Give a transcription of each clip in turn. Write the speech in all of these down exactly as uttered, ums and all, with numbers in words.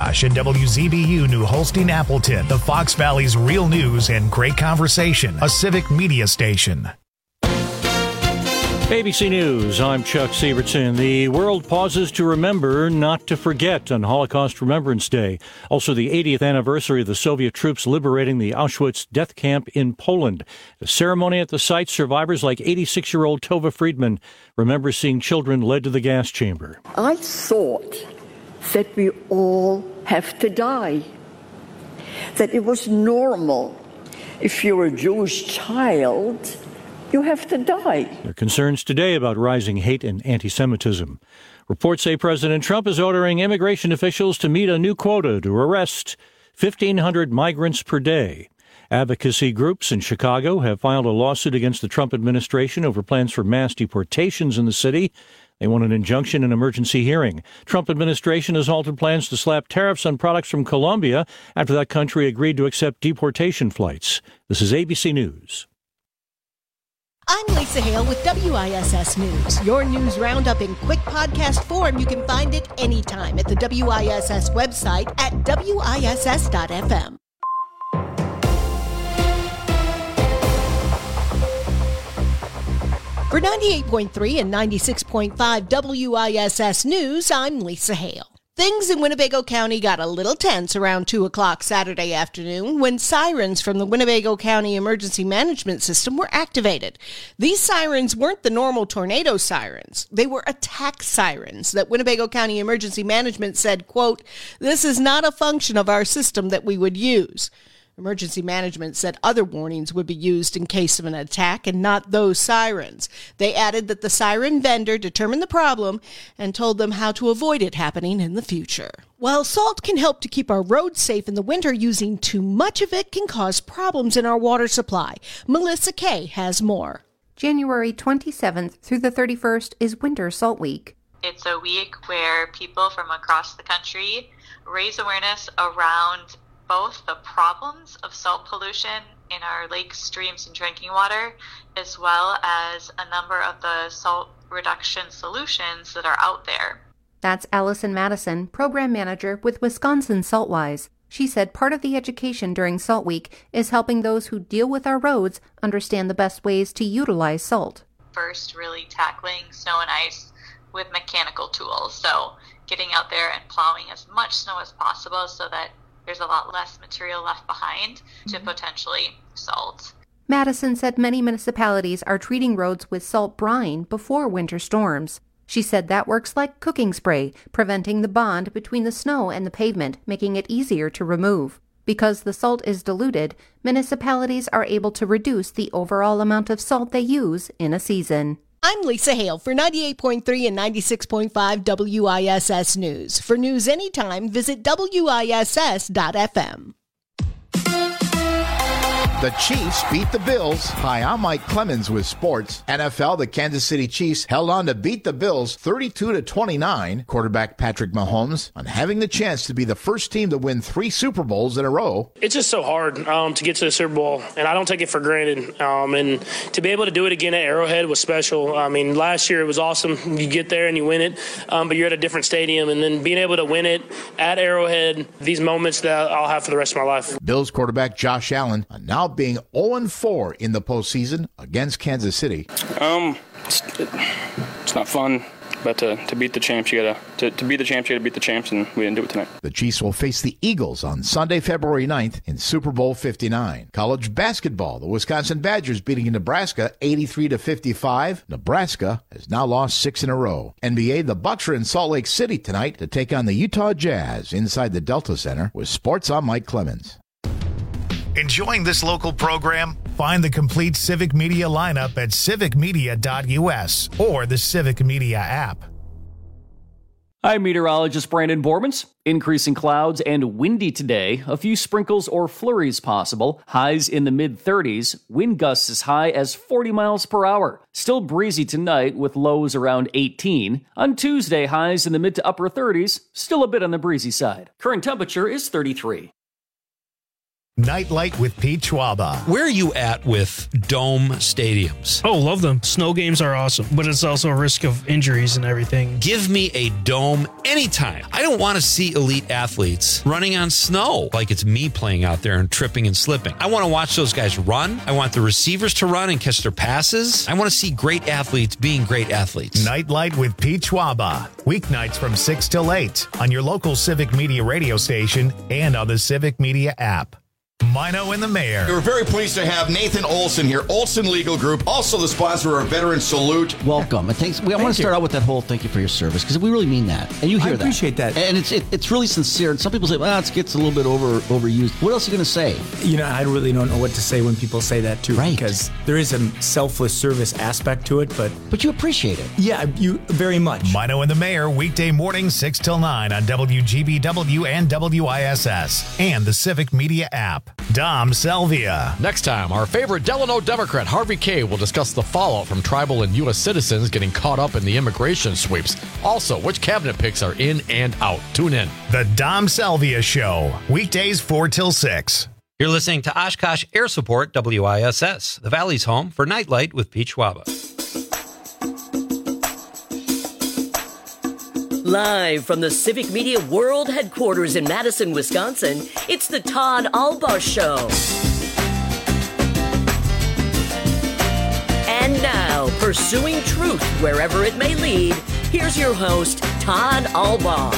Josh and W Z B U New Holstein Appleton, the Fox Valley's real news and great conversation, a civic media station. A B C News, I'm Chuck Sievertson. The world pauses to remember, not to forget on Holocaust Remembrance Day. Also the eightieth anniversary of the Soviet troops liberating the Auschwitz death camp in Poland. A ceremony at the site, survivors like eighty-six-year-old Tova Friedman remember seeing children led to the gas chamber. I thought that we all have to die, that it was normal. If you're a Jewish child, you have to die. There are concerns today about rising hate and anti-Semitism. Reports say President Trump is ordering immigration officials to meet a new quota to arrest fifteen hundred migrants per day. Advocacy groups in Chicago have filed a lawsuit against the Trump administration over plans for mass deportations in the city. They want an injunction and emergency hearing. Trump administration has halted plans to slap tariffs on products from Colombia after that country agreed to accept deportation flights. This is A B C News. I'm Lisa Hale with W I S S News. Your news roundup in quick podcast form. You can find it anytime at the W I S S website at W I S S dot F M. For ninety-eight point three and ninety-six point five W I S S News, I'm Lisa Hale. Things in Winnebago County got a little tense around two o'clock Saturday afternoon when sirens from the Winnebago County Emergency Management System were activated. These sirens weren't the normal tornado sirens. They were attack sirens that Winnebago County Emergency Management said, quote, "This is not a function of our system that we would use." Emergency Management said other warnings would be used in case of an attack and not those sirens. They added that the siren vendor determined the problem and told them how to avoid it happening in the future. While salt can help to keep our roads safe in the winter, using too much of it can cause problems in our water supply. Melissa Kay has more. January twenty-seventh through the thirty-first is Winter Salt Week. It's a week where people from across the country raise awareness around both the problems of salt pollution in our lakes, streams, and drinking water, as well as a number of the salt reduction solutions that are out there. That's Allison Madison, Program Manager with Wisconsin Saltwise. She said part of the education during Salt Week is helping those who deal with our roads understand the best ways to utilize salt. First, really tackling snow and ice with mechanical tools. So getting out there and plowing as much snow as possible so that there's a lot less material left behind to potentially salt. Madison said many municipalities are treating roads with salt brine before winter storms. She said that works like cooking spray, preventing the bond between the snow and the pavement, making it easier to remove. Because the salt is diluted, municipalities are able to reduce the overall amount of salt they use in a season. I'm Lisa Hale for ninety-eight point three and ninety-six point five W I S S News. For news anytime, visit W I S S dot F M. The Chiefs beat the Bills. Hi, I'm Mike Clemens with sports. N F L, the Kansas City Chiefs held on to beat the Bills thirty-two to twenty-nine. Quarterback Patrick Mahomes on having the chance to be the first team to win three Super Bowls in a row. It's just so hard um, to get to the Super Bowl, and I don't take it for granted. Um, and to be able to do it again at Arrowhead was special. I mean, last year it was awesome. You get there and you win it, um, but you're at a different stadium, and then being able to win it at Arrowhead, these moments that I'll have for the rest of my life. Bills quarterback Josh Allen are now being oh and four in the postseason against Kansas City. Um, it's, it's not fun, but to, to beat the champs, you gotta to, to beat the champs, you gotta beat the champs, and we didn't do it tonight. The Chiefs will face the Eagles on Sunday, February ninth in Super Bowl fifty-nine. College basketball, the Wisconsin Badgers beating Nebraska eighty-three to fifty-five. Nebraska has now lost six in a row. N B A, the Bucks are in Salt Lake City tonight to take on the Utah Jazz inside the Delta Center. With sports, I'm Mike Clemens. Enjoying this local program? Find the complete Civic Media lineup at civic media dot U S or the Civic Media app. I'm meteorologist Brandon Bormans. Increasing clouds and windy today. A few sprinkles or flurries possible. Highs in the mid-thirties. Wind gusts as high as forty miles per hour. Still breezy tonight with lows around eighteen. On Tuesday, highs in the mid to upper thirties. Still a bit on the breezy side. Current temperature is thirty-three. Nightlight with Pete Schwaba. Where are you at with dome stadiums? Oh, love them. Snow games are awesome, but it's also a risk of injuries and everything. Give me a dome anytime. I don't want to see elite athletes running on snow like it's me playing out there and tripping and slipping. I want to watch those guys run. I want the receivers to run and catch their passes. I want to see great athletes being great athletes. Nightlight with Pete Schwaba. Weeknights from six till eight on your local Civic Media radio station and on the Civic Media app. Mino and the Mayor. We're very pleased to have Nathan Olson here, Olson Legal Group, also the sponsor of our Veteran Salute. Welcome. And thanks. We, I want to start out with that whole thank you for your service, because we really mean that. And you hear that. I appreciate that. that. And it's it, it's really sincere. And some people say, well, it gets a little bit over overused. What else are you going to say? You know, I really don't know what to say when people say that, too. Right. Because there is a selfless service aspect to it, but... But you appreciate it. Yeah, you very much. Mino and the Mayor, weekday morning, six till nine on W G B W and W I S S and the Civic Media app. Dom Salvia. Next time, our favorite Delano Democrat, Harvey Kaye, will discuss the fallout from tribal and U S citizens getting caught up in the immigration sweeps. Also, which cabinet picks are in and out. Tune in. The Dom Salvia Show, weekdays four till six. You're listening to Oshkosh Air Support W I S S, the Valley's home for Nightlight with Pete Schwaba. Live from the Civic Media World Headquarters in Madison, Wisconsin, it's the Todd Albaugh Show. And now, pursuing truth wherever it may lead, here's your host, Todd Albaugh.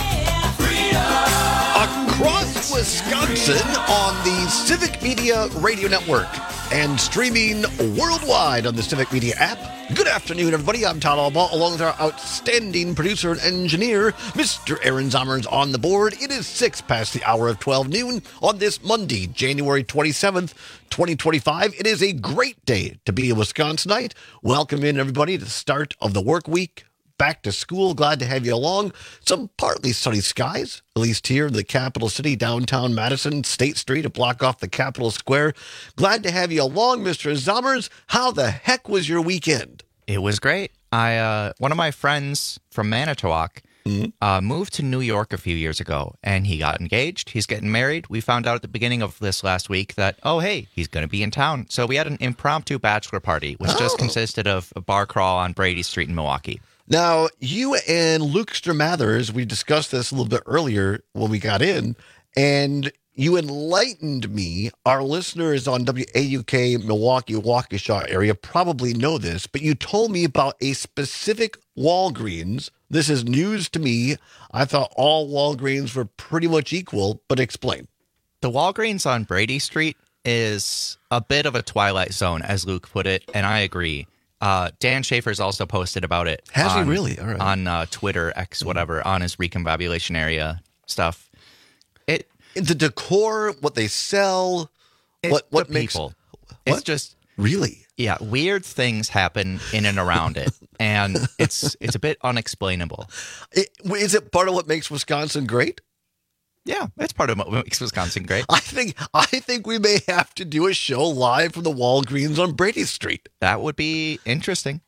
Across Wisconsin on the Civic Media Radio Network and streaming worldwide on the Civic Media app. Good afternoon, everybody. I'm Todd Albaugh, along with our outstanding producer and engineer, Mister Aaron Zommers, on the board. It is six past the hour of twelve noon on this Monday, January twenty-seventh, twenty twenty-five. It is a great day to be a Wisconsinite. Welcome in, everybody, to the start of the work week. Back to school. Glad to have you along. Some partly sunny skies, at least here in the capital city, downtown Madison, State Street, a block off the Capitol Square. Glad to have you along, Mister Zommers. How the heck was your weekend? It was great. I uh, one of my friends from Manitowoc mm-hmm. uh, moved to New York a few years ago, and he got engaged. He's getting married. We found out at the beginning of this last week that, oh, hey, he's going to be in town. So we had an impromptu bachelor party, which oh. just consisted of a bar crawl on Brady Street in Milwaukee. Now, you and Luke Mathers, we discussed this a little bit earlier when we got in, and you enlightened me. Our listeners on W A U K, Milwaukee, Waukesha area probably know this, but you told me about a specific Walgreens. This is news to me. I thought all Walgreens were pretty much equal, but explain. The Walgreens on Brady Street is a bit of a twilight zone, as Luke put it, and I agree. Uh, Dan Schaefer's also posted about it. Has on, he really? All right. On uh, Twitter, X, whatever, on his Recombobulation area stuff. It the decor, what they sell, it, what what the makes people. What? It's just really yeah, weird things happen in and around it, and it's it's a bit unexplainable. It, is it part of what makes Wisconsin great? Yeah, it's part of what makes Wisconsin great. I think I think we may have to do a show live from the Walgreens on Brady Street. That would be interesting.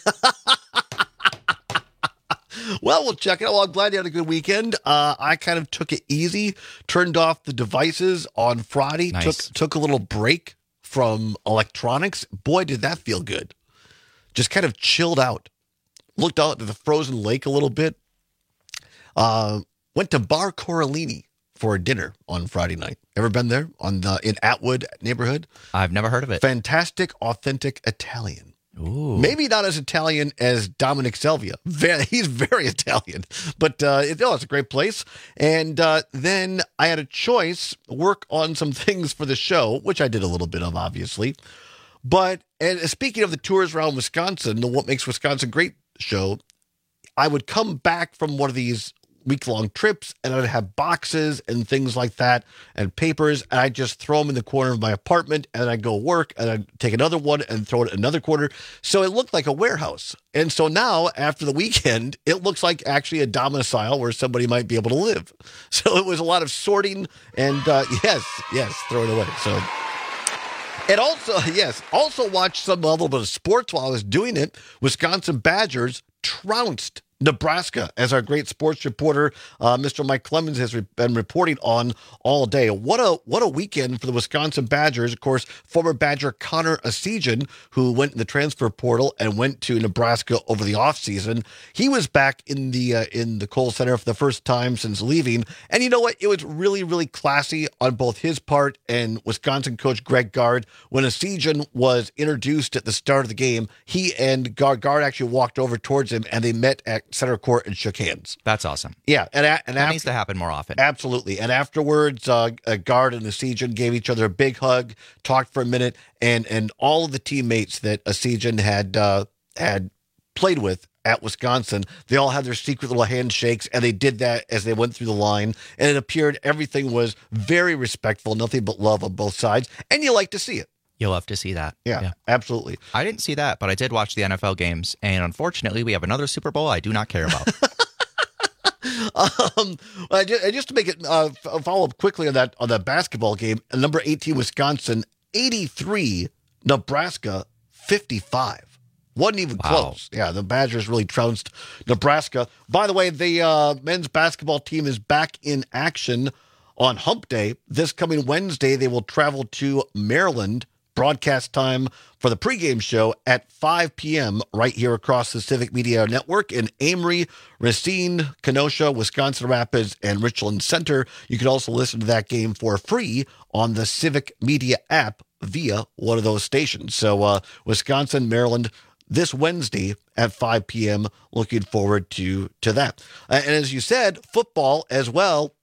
Well, we'll check it out. Well, I'm glad you had a good weekend. Uh, I kind of took it easy, turned off the devices on Friday, nice. took took a little break from electronics. Boy, did that feel good. Just kind of chilled out. Looked out to the frozen lake a little bit. Uh, went to Bar Corallini for a dinner on Friday night. Ever been there on the in Atwood neighborhood? I've never heard of it. Fantastic, authentic Italian. Ooh. Maybe not as Italian as Dominic Salvia. Very, he's very Italian, but uh, it, oh, it's a great place. And uh, then I had a choice, work on some things for the show, which I did a little bit of, obviously. But and speaking of the tours around Wisconsin, the What Makes Wisconsin Great show, I would come back from one of these week-long trips, and I'd have boxes and things like that and papers, and I'd just throw them in the corner of my apartment, and I'd go work, and I'd take another one and throw it in another corner. So it looked like a warehouse. And so now, after the weekend, it looks like actually a domicile where somebody might be able to live. So it was a lot of sorting, and uh, yes, yes, throw it away. So... And also, yes, also watched some a little bit of sports while I was doing it. Wisconsin Badgers trounced Nebraska, as our great sports reporter, uh, Mister Mike Clemens, has re- been reporting on all day. What a what a weekend for the Wisconsin Badgers. Of course, former Badger Connor Essegian, who went in the transfer portal and went to Nebraska over the offseason. He was back in the uh, in the Kohl Center for the first time since leaving. And you know what? It was really, really classy on both his part and Wisconsin coach Greg Gard. When Essegian was introduced at the start of the game, he and Gard, Gard actually walked over towards him, and they met at center court and shook hands. That's awesome. Yeah, and, and that after, needs to happen more often. Absolutely. And afterwards, uh, uh, Gard and Essegian gave each other a big hug, talked for a minute, and and all of the teammates that Essegian had uh, had played with at Wisconsin, they all had their secret little handshakes, and they did that as they went through the line. And it appeared everything was very respectful, nothing but love on both sides, and you like to see it. You'll love to see that. Yeah, yeah, absolutely. I didn't see that, but I did watch the N F L games, and unfortunately, we have another Super Bowl I do not care about. um, just to make it uh, follow up quickly on that on that basketball game, number eighteen Wisconsin eighty-three, Nebraska fifty-five. Wasn't even wow. close. Yeah, the Badgers really trounced Nebraska. By the way, the uh, men's basketball team is back in action on Hump Day. This coming Wednesday, they will travel to Maryland. Broadcast time for the pregame show at five p.m. right here across the Civic Media Network in Amory, Racine, Kenosha, Wisconsin Rapids, and Richland Center. You can also listen to that game for free on the Civic Media app via one of those stations. So uh, Wisconsin, Maryland, this Wednesday at five p.m. Looking forward to, to that. Uh, and as you said, football as well.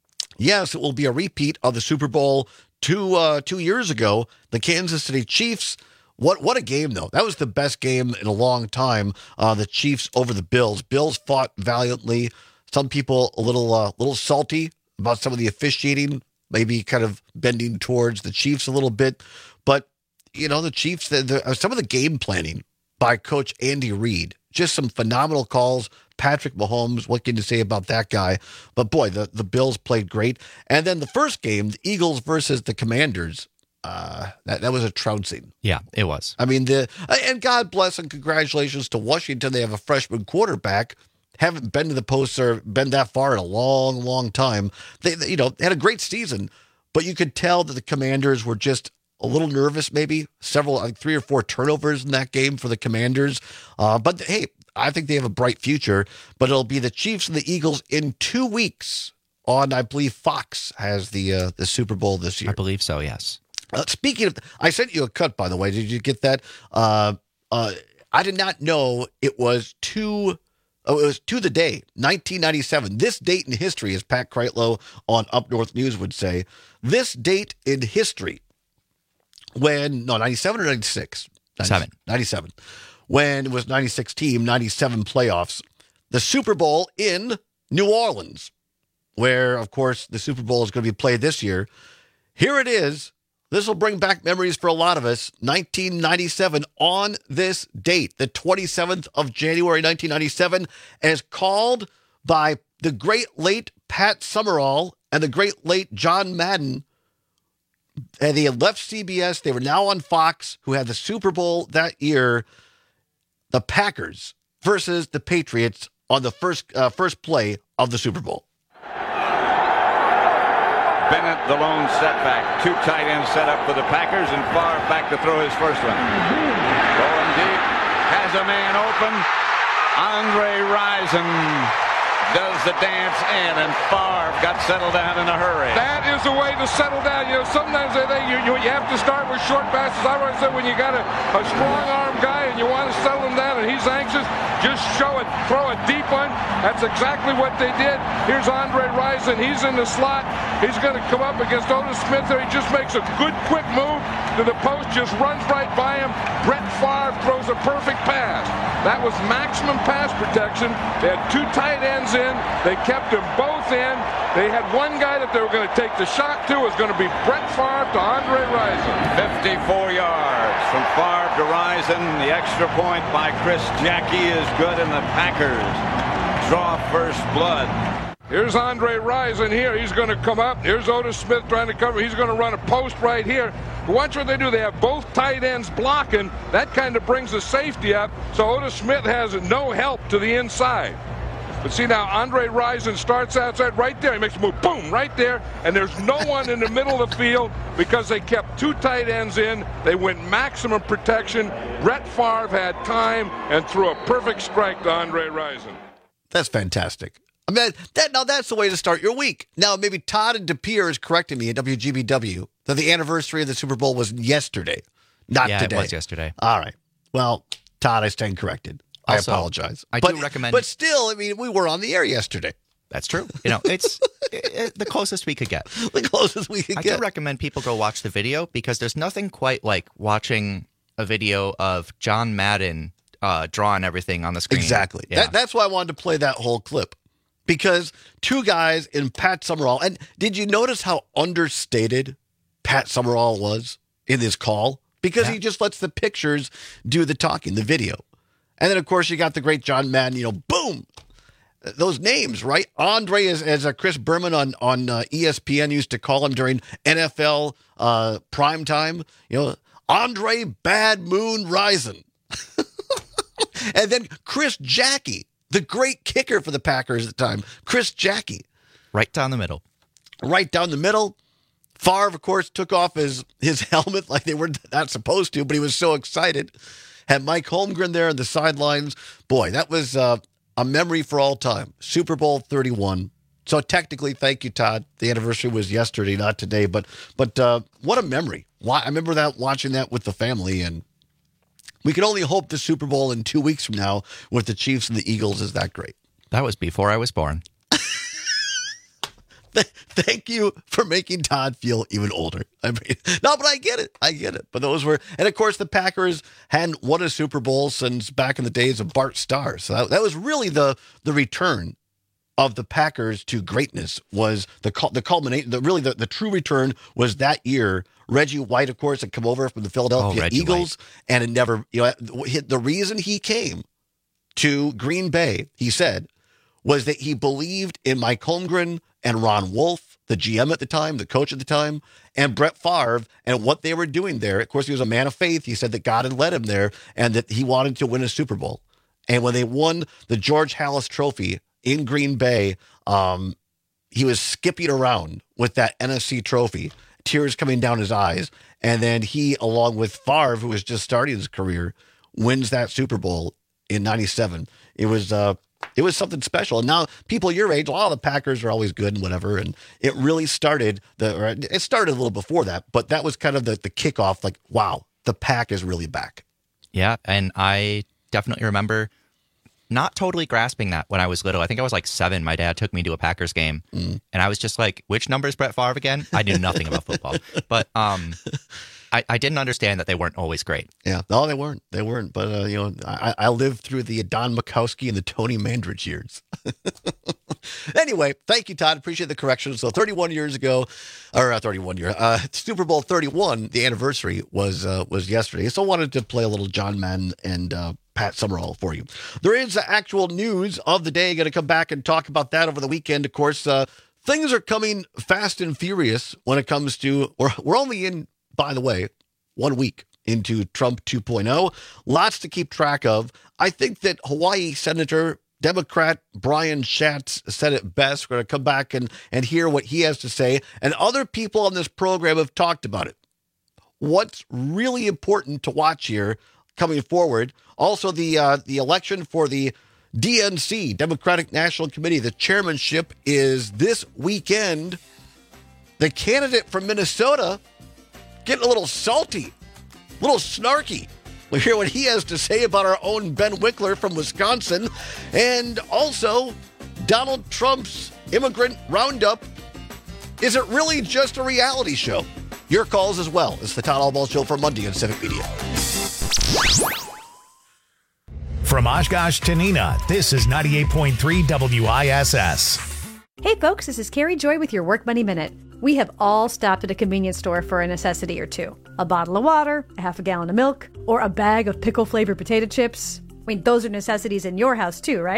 Yes, it will be a repeat of the Super Bowl Two uh, two years ago, the Kansas City Chiefs. What what a game, though. That was the best game in a long time. Uh, the Chiefs over the Bills. Bills fought valiantly. Some people a little uh, little salty about some of the officiating, maybe kind of bending towards the Chiefs a little bit. But, you know, the Chiefs, the, the, some of the game planning by Coach Andy Reid, just some phenomenal calls. Patrick Mahomes, what can you say about that guy? But boy, the, the Bills played great. And then the first game, the Eagles versus the Commanders, uh, that, that was a trouncing. Yeah, it was. I mean, the and God bless and congratulations to Washington. They have a freshman quarterback. Haven't been to the post or been that far in a long, long time. They, they you know, had a great season, but you could tell that the Commanders were just a little nervous, maybe. Several, like three or four turnovers in that game for the Commanders. Uh, but hey, I think they have a bright future, but it'll be the Chiefs and the Eagles in two weeks on, I believe, Fox has the uh, the Super Bowl this year. I believe so, yes. Uh, speaking of, I sent you a cut, by the way. Did you get that? Uh, uh, I did not know it was to, oh, it was to the day, nineteen ninety-seven. This date in history, as Pat Kreitlow on Up North News would say, this date in history, when, no, ninety-seven or ninety-six? Seven. ninety-seven. When it was ninety-six team, ninety-seven playoffs, the Super Bowl in New Orleans, where, of course, the Super Bowl is going to be played this year. Here it is. This will bring back memories for a lot of us. nineteen ninety-seven on this date, the twenty-seventh of January, nineteen ninety-seven, as called by the great late Pat Summerall and the great late John Madden. And they had left C B S. They were now on Fox, who had the Super Bowl that year. The Packers versus the Patriots on the first uh, first play of the Super Bowl. Bennett, the lone setback. Two tight ends set up for the Packers, and Favre back to throw his first one. Going deep, has a man open. Andre Rison does the dance in, and Favre got settled down in a hurry. That is the way to settle down. You know, sometimes they think you, you, you have to start with short passes. I always said when you got a, a strong arm guy and you want to settle him down and he's anxious, just show it, throw a deep one. That's exactly what they did. Here's Andre Rison. He's in the slot. He's going to come up against Otis Smith there. He just makes a good, quick move to the post, just runs right by him. Brett Favre throws a perfect pass. That was maximum pass protection. They had two tight ends in. They kept them both in. They had one guy that they were going to take the shot to. Was going to be Brett Favre to Andre Rison. fifty-four yards from Favre to Rison. The extra point by Chris Jackie is good, and the Packers draw first blood. Here's Andre Rison here. He's going to come up. Here's Otis Smith trying to cover. He's going to run a post right here. Watch what they do. They have both tight ends blocking. That kind of brings the safety up. So Otis Smith has no help to the inside. But see now, Andre Rison starts outside right there. He makes a move, boom, right there. And there's no one in the middle of the field because they kept two tight ends in. They went maximum protection. Brett Favre had time and threw a perfect strike to Andre Rison. That's fantastic. I mean, that now that's the way to start your week. Now, maybe Todd and DePier is correcting me at W G B W that the anniversary of the Super Bowl was yesterday, not yeah, today. It was yesterday. All right. Well, Todd, I stand corrected. I Also, apologize. I but, do recommend. But still, I mean, we were on the air yesterday. That's true. You know, it's it, the closest we could get. The closest we could I get. do recommend people go watch the video because there's nothing quite like watching a video of John Madden uh, drawing everything on the screen. Exactly. Yeah. That, that's why I wanted to play that whole clip. Because two guys in Pat Summerall, and did you notice how understated Pat Summerall was in this call? Because yeah. he just lets the pictures do the talking, the video. And then, of course, you got the great John Madden, you know, boom. Those names, right? Andre, as, as uh, Chris Berman on, on uh, E S P N used to call him during N F L uh, prime time, you know, Andre Bad Moon Rison. And then Chris Jackie, the great kicker for the Packers at the time, Chris Jackie. Right down the middle. Right down the middle. Favre, of course, took off his, his helmet like they were not supposed to, but he was so excited. Had Mike Holmgren there on the sidelines. Boy, that was uh, a memory for all time. Super Bowl thirty-one. So technically, thank you, Todd. The anniversary was yesterday, not today. But but uh, what a memory. I remember that watching that with the family, and we can only hope the Super Bowl in two weeks from now with the Chiefs and the Eagles is that great. That was before I was born. Thank you for making Todd feel even older. I mean, no, but I get it. I get it. But those were, and of course, the Packers hadn't won a Super Bowl since back in the days of Bart Starr. So that, that was really the the return of the Packers to greatness. Was the the culmination. The really the, the true return was that year. Reggie White, of course, had come over from the Philadelphia oh, Eagles, White. and it never. You know, the reason he came to Green Bay, he said, was that he believed in Mike Holmgren and Ron Wolf, the G M at the time, the coach at the time, and Brett Favre, and what they were doing there. Of course, he was a man of faith. He said that God had led him there and that he wanted to win a Super Bowl. And when they won the George Halas Trophy in Green Bay, um, he was skipping around with that N F C trophy, tears coming down his eyes. And then he, along with Favre, who was just starting his career, wins that Super Bowl in ninety-seven. It was... Uh, It was something special. And now people your age, oh, the Packers are always good and whatever. And it really started, the. Or it started a little before that, but that was kind of the, the kickoff, like, wow, the Pack is really back. Yeah, and I definitely remember not totally grasping that when I was little. I think I was like seven. My dad took me to a Packers game, mm. and I was just like, which number is Brett Favre again? I knew nothing about football. But um, I, I didn't understand that they weren't always great. Yeah, no, they weren't. They weren't. But, uh, you know, I, I lived through the Don Makowski and the Tony Mandrich years. Anyway, thank you, Todd. Appreciate the correction. So thirty-one years ago, or uh, thirty-one year, uh, Super Bowl thirty-one, the anniversary was uh, was yesterday. So I wanted to play a little John Madden and uh, Pat Summerall for you. There is actual news of the day. Going to come back and talk about that over the weekend. Of course, uh, things are coming fast and furious when it comes to, we're, we're only in, by the way, one week into Trump two point oh. Lots to keep track of. I think that Hawaii Senator Democrat Brian Schatz said it best. We're going to come back and, and hear what he has to say. And other people on this program have talked about it. What's really important to watch here coming forward. Also, the uh, the election for the D N C, Democratic National Committee, the chairmanship is this weekend. The candidate from Minnesota getting a little salty, a little snarky. We'll hear what he has to say about our own Ben Winkler from Wisconsin. And also, Donald Trump's immigrant roundup. Is it really just a reality show? Your calls as well. It's the Todd Albaugh Show for Monday on Civic Media. From Oshkosh to Neenah, this is ninety-eight point three W I S S. Hey folks, this is Carrie Joy with your Work Money Minute. We have all stopped at a convenience store for a necessity or two. A bottle of water, a half a gallon of milk, or a bag of pickle-flavored potato chips. I mean, those are necessities in your house too, right?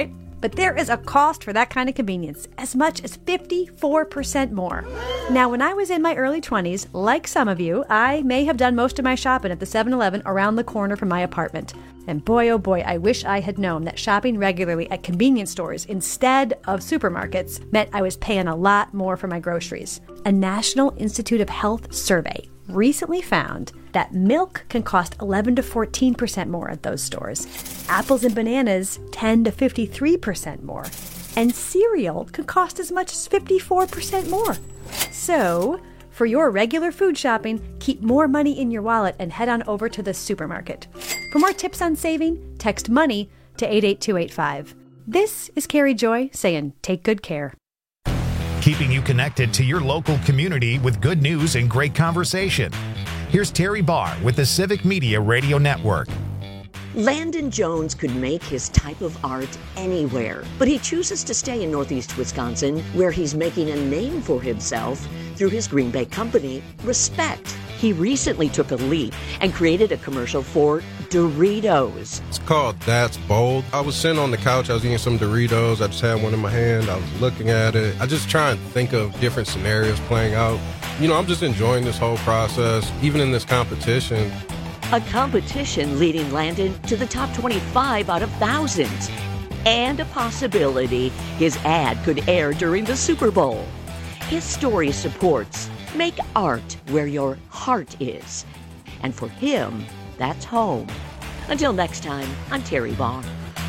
But there is a cost for that kind of convenience, as much as fifty-four percent more. Now, when I was in my early twenties, like some of you, I may have done most of my shopping at the seven eleven around the corner from my apartment. And boy, oh boy, I wish I had known that shopping regularly at convenience stores instead of supermarkets meant I was paying a lot more for my groceries. A National Institute of Health survey recently found that milk can cost eleven to fourteen percent more at those stores. Apples and bananas ten to fifty-three percent more. And cereal can cost as much as fifty-four percent more. So, for your regular food shopping, keep more money in your wallet and head on over to the supermarket. For more tips on saving, text MONEY to eight eight two eight five. This is Carrie Joy saying take good care. Keeping you connected to your local community with good news and great conversation. Here's Terry Barr with the Civic Media Radio Network. Landon Jones could make his type of art anywhere, but he chooses to stay in Northeast Wisconsin, where he's making a name for himself through his Green Bay company, Respect. He recently took a leap and created a commercial for Doritos. It's called That's Bold. I was sitting on the couch, I was eating some Doritos, I just had one in my hand, I was looking at it. I just try and think of different scenarios playing out. You know, I'm just enjoying this whole process, even in this competition. A competition leading Landon to the top twenty-five out of thousands. And a possibility his ad could air during the Super Bowl. His story supports make art where your heart is. And for him, that's home. Until next time, I'm Terry Barr.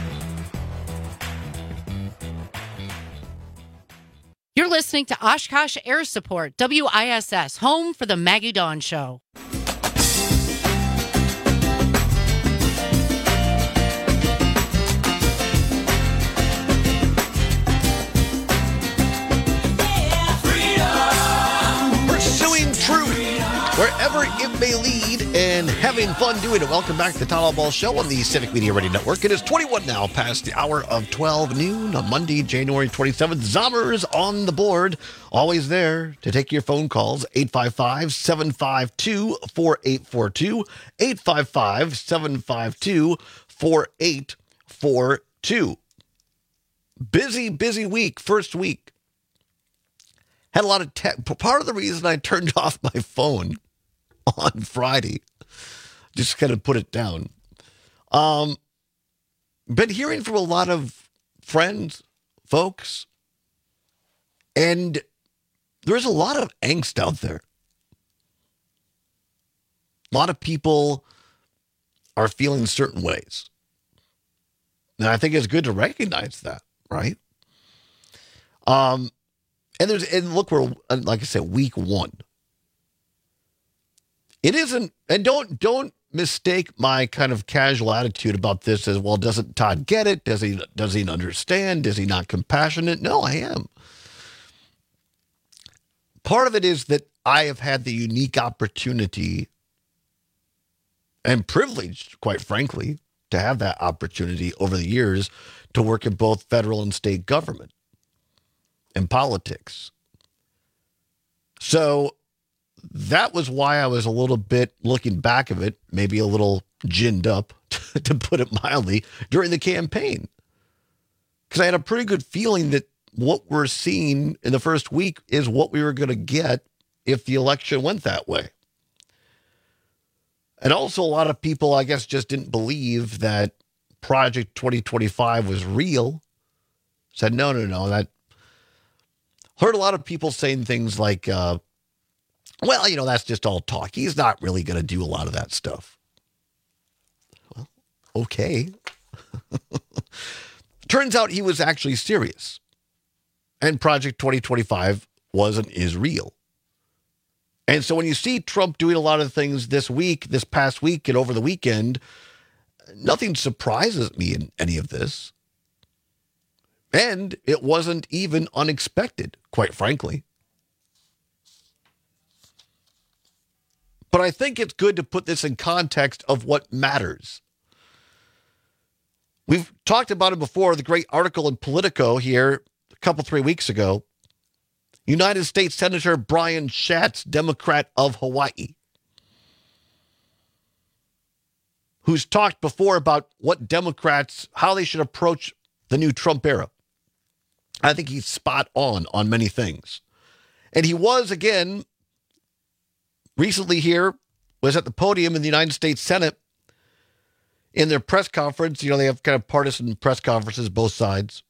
You're listening to Oshkosh Air Support, W I S S, home for the Maggie Dawn Show. Wherever it may lead, and having fun doing it. Welcome back to the Town Hall Ball Show on the Civic Media Radio Network. It is twenty-one now past the hour of twelve noon on Monday, January twenty-seventh. Zommers on the board, always there to take your phone calls. eight five five, seven five two, four eight four two, eight five five, seven five two, four eight four two. Busy, busy week, first week. Had a lot of tech. Part of the reason I turned off my phone on Friday, just kind of put it down. Um, been hearing from a lot of friends, folks, and there's a lot of angst out there. A lot of people are feeling certain ways. And I think it's good to recognize that, right? Um, and there's, and look, we're, like I said, week one. It isn't, and don't, don't mistake my kind of casual attitude about this as, well, doesn't Todd get it? Does he, does he understand? Is he not compassionate? No, I am. Part of it is that I have had the unique opportunity and privilege, quite frankly, to have that opportunity over the years to work in both federal and state government and politics. So that was why I was a little bit, looking back of it, maybe a little ginned up, to put it mildly, during the campaign. Because I had a pretty good feeling that what we're seeing in the first week is what we were going to get if the election went that way. And also a lot of people, I guess, just didn't believe that Project twenty twenty-five was real. Said, no, no, no. That heard a lot of people saying things like, uh, well, you know, that's just all talk. He's not really going to do a lot of that stuff. Well, okay. Turns out he was actually serious. And Project twenty twenty-five was and is real. And so when you see Trump doing a lot of things this week, this past week, and over the weekend, nothing surprises me in any of this. And it wasn't even unexpected, quite frankly. But I think it's good to put this in context of what matters. We've talked about it before, the great article in Politico here a couple, three weeks ago. United States Senator Brian Schatz, Democrat of Hawaii, who's talked before about what Democrats, how they should approach the new Trump era. I think he's spot on on many things. And he was, again, recently here, was at the podium in the United States Senate in their press conference. You know, they have kind of partisan press conferences, both sides.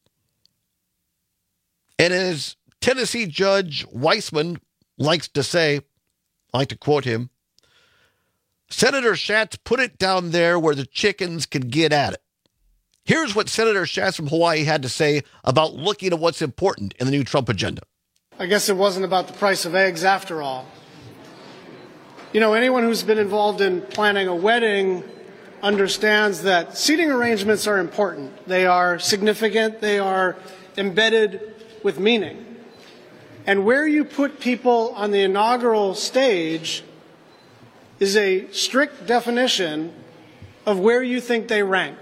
And as Tennessee Judge Weissman likes to say, I like to quote him, Senator Schatz put it down there where the chickens could get at it. Here's what Senator Schatz from Hawaii had to say about looking at what's important in the new Trump agenda. I guess it wasn't about the price of eggs after all. You know, anyone who's been involved in planning a wedding understands that seating arrangements are important. They are significant. They are embedded with meaning. And where you put people on the inaugural stage is a strict definition of where you think they rank.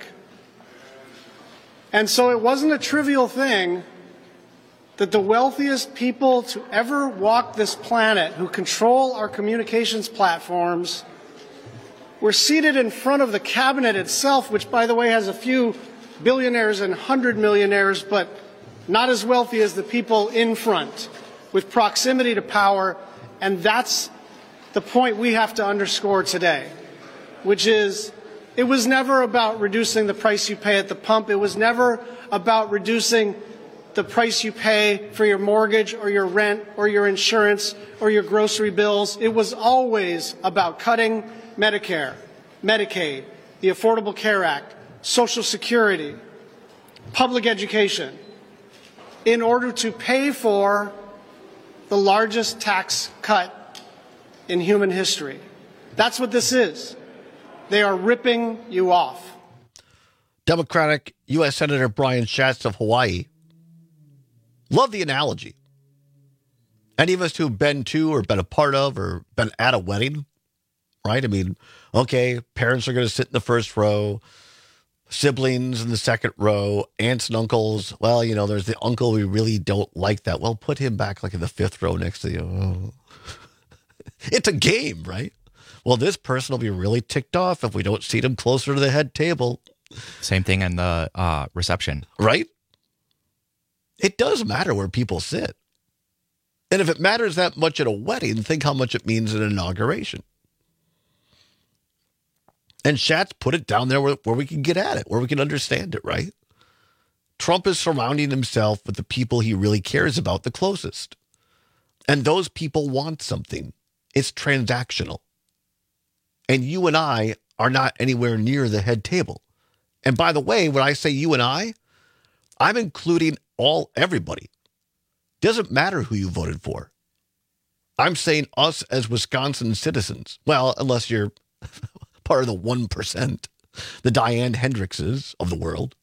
And so it wasn't a trivial thing that the wealthiest people to ever walk this planet, who control our communications platforms, were seated in front of the cabinet itself, which, by the way, has a few billionaires and hundred millionaires, but not as wealthy as the people in front, with proximity to power. And that's the point we have to underscore today, which is it was never about reducing the price you pay at the pump. It was never about reducing the price you pay for your mortgage or your rent or your insurance or your grocery bills. It was always about cutting Medicare, Medicaid, the Affordable Care Act, Social Security, public education, in order to pay for the largest tax cut in human history. That's what this is. They are ripping you off. Democratic U S Senator Brian Schatz of Hawaii. Love the analogy. Any of us who've been to or been a part of or been at a wedding, right? I mean, okay, parents are going to sit in the first row, siblings in the second row, aunts and uncles. Well, you know, there's the uncle we really don't like that. Well, put him back like in the fifth row next to you. Oh. It's a game, right? Well, this person will be really ticked off if we don't seat him closer to the head table. Same thing in the uh, reception. Right? It does matter where people sit. And if it matters that much at a wedding, think how much it means at an inauguration. And Schatz put it down there where, where we can get at it, where we can understand it, right? Trump is surrounding himself with the people he really cares about the closest. And those people want something. It's transactional. And you and I are not anywhere near the head table. And by the way, when I say you and I, I'm including all everybody. Doesn't matter who you voted for. I'm saying us as Wisconsin citizens. Well, unless you're part of the one percent, the Diane Hendrickses of the world.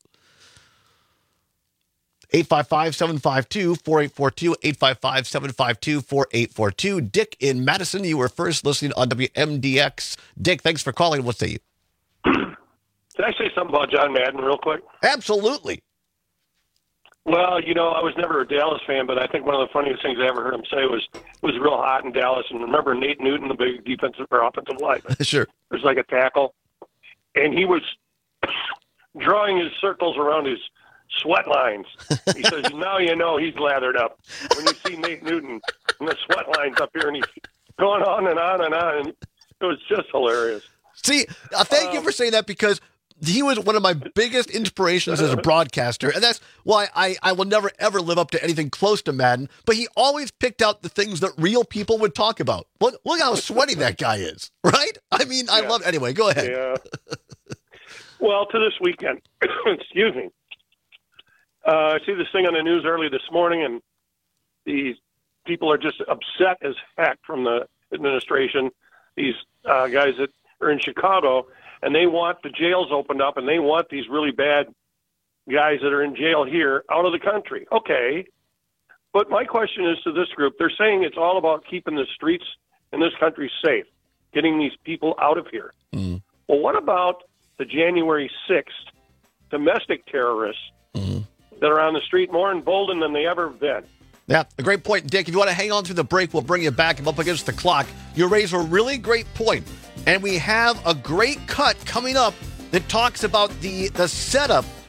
eight five five, seven five two, four eight four two, eight five five, seven five two, four eight four two. Dick in Madison, you were first listening on W M D X. Dick, thanks for calling. What say you? Can I say something about John Madden real quick? Absolutely. Well, you know, I was never a Dallas fan, but I think one of the funniest things I ever heard him say was it was real hot in Dallas. And remember Nate Newton, the big defensive or offensive lineman? Sure. It was like a tackle. And he was drawing his circles around his sweat lines. He says, now you know he's lathered up. When you see Nate Newton and the sweat lines up here, and he's going on and on and on. And it was just hilarious. See, uh, thank um, you for saying that, because he was one of my biggest inspirations as a broadcaster. And that's why I, I will never, ever live up to anything close to Madden. But he always picked out the things that real people would talk about. Look, look how sweaty that guy is, right? I mean, I yeah. love it. Anyway, go ahead. Yeah. Well, to this weekend, excuse me. Uh, I see this thing on the news early this morning, and these people are just upset as heck from the administration. These uh, guys that are in Chicago, and they want the jails opened up, and they want these really bad guys that are in jail here out of the country. Okay. But my question is to this group. They're saying it's all about keeping the streets in this country safe, getting these people out of here. Mm. Well, what about the January sixth domestic terrorists mm. that are on the street more emboldened than they ever been? Yeah, a great point, Dick. If you want to hang on through the break, we'll bring you back. I'm up against the clock. You raise a really great point. And we have a great cut coming up that talks about the, the setup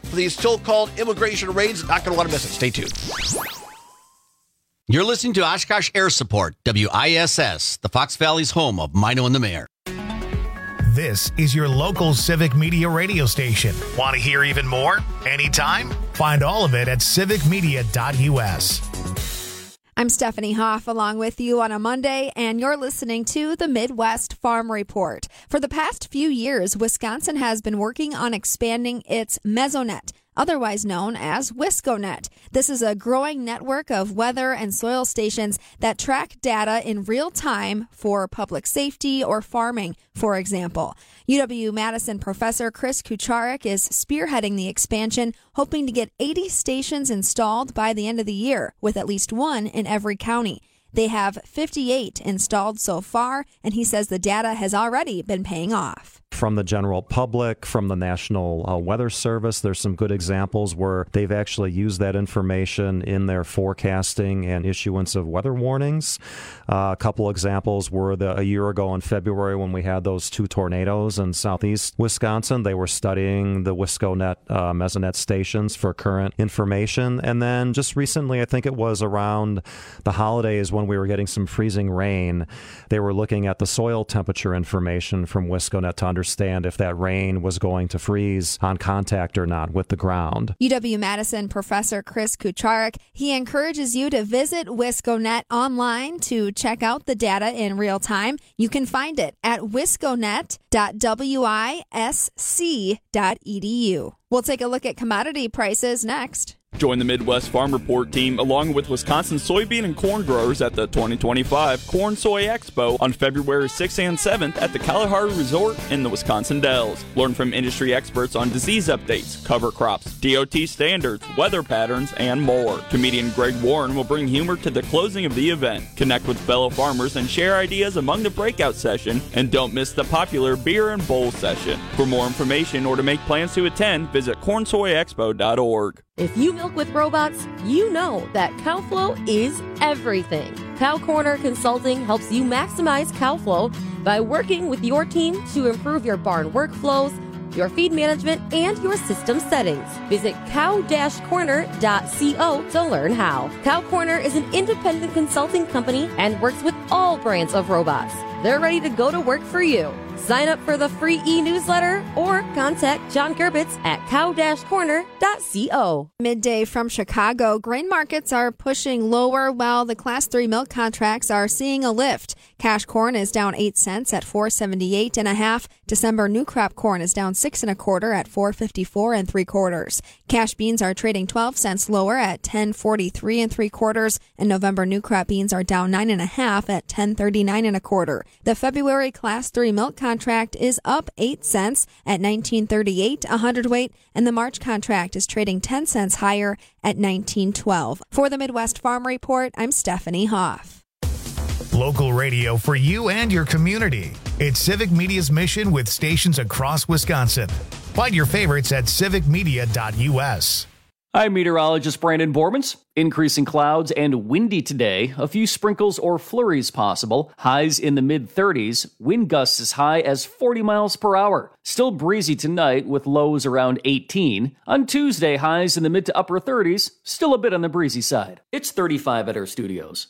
for these so-called immigration raids. Not going to want to miss it. Stay tuned. You're listening to Oshkosh Air Support, W I S S, the Fox Valley's home of Mino and the Mayor. This is your local Civic Media radio station. Want to hear even more? Anytime? Find all of it at civic media dot U S. I'm Stephanie Hoff along with you on a Monday, and you're listening to the Midwest Farm Report. For the past few years, Wisconsin has been working on expanding its Mesonet, otherwise known as WiscoNet. This is a growing network of weather and soil stations that track data in real time for public safety or farming, for example. U W-Madison professor Chris Kucharik is spearheading the expansion, hoping to get eighty stations installed by the end of the year, with at least one in every county. They have fifty-eight installed so far, and he says the data has already been paying off. From the general public, from the National uh, Weather Service, there's some good examples where they've actually used that information in their forecasting and issuance of weather warnings. Uh, a couple examples were the, a year ago in February when we had those two tornadoes in southeast Wisconsin. They were studying the WiscoNet uh, Mesonet stations for current information. And then just recently, I think it was around the holidays when we were getting some freezing rain, they were looking at the soil temperature information from WiscoNet to understand if that rain was going to freeze on contact or not with the ground. U W-Madison professor Chris Kucharik, he encourages you to visit WiscoNet online to check out the data in real time. You can find it at wisconet dot wisc dot e d u. We'll take a look at commodity prices next. Join the Midwest Farm Report team along with Wisconsin soybean and corn growers at the twenty twenty-five Corn Soy Expo on February sixth and seventh at the Kalahari Resort in the Wisconsin Dells. Learn from industry experts on disease updates, cover crops, D O T standards, weather patterns, and more. Comedian Greg Warren will bring humor to the closing of the event. Connect with fellow farmers and share ideas among the breakout session, and don't miss the popular beer and bowl session. For more information or to make plans to attend, visit corn soy expo dot org. If you milk with robots, you know that CowFlow is everything. Cow Corner Consulting helps you maximize cow flow by working with your team to improve your barn workflows, your feed management, and your system settings. Visit cow corner dot co to learn how. Cow Corner is an independent consulting company and works with all brands of robots. They're ready to go to work for you. Sign up for the free e-newsletter or contact John Gerbitz at cow corner dot co. Midday from Chicago, grain markets are pushing lower while the Class three milk contracts are seeing a lift. Cash corn is down eight cents at four seventy-eight and a half. December new crop corn is down six and a quarter at four fifty-four and three quarters. Cash beans are trading twelve cents lower at ten forty-three and three quarters, and November new crop beans are down nine and a half at ten thirty-nine and a quarter. The February Class three milk contract is up eight cents at nineteen thirty-eight a hundredweight, and the March contract is trading ten cents higher at nineteen twelve. For the Midwest Farm Report, I'm Stephanie Hoff. Local radio for you and your community. It's Civic Media's mission with stations across Wisconsin. Find your favorites at civic media dot U S. I'm meteorologist Brandon Bormans. Increasing clouds and windy today. A few sprinkles or flurries possible. Highs in the mid thirties. Wind gusts as high as forty miles per hour. Still breezy tonight with lows around eighteen. On Tuesday, highs in the mid to upper thirties. Still a bit on the breezy side. It's thirty-five at our studios.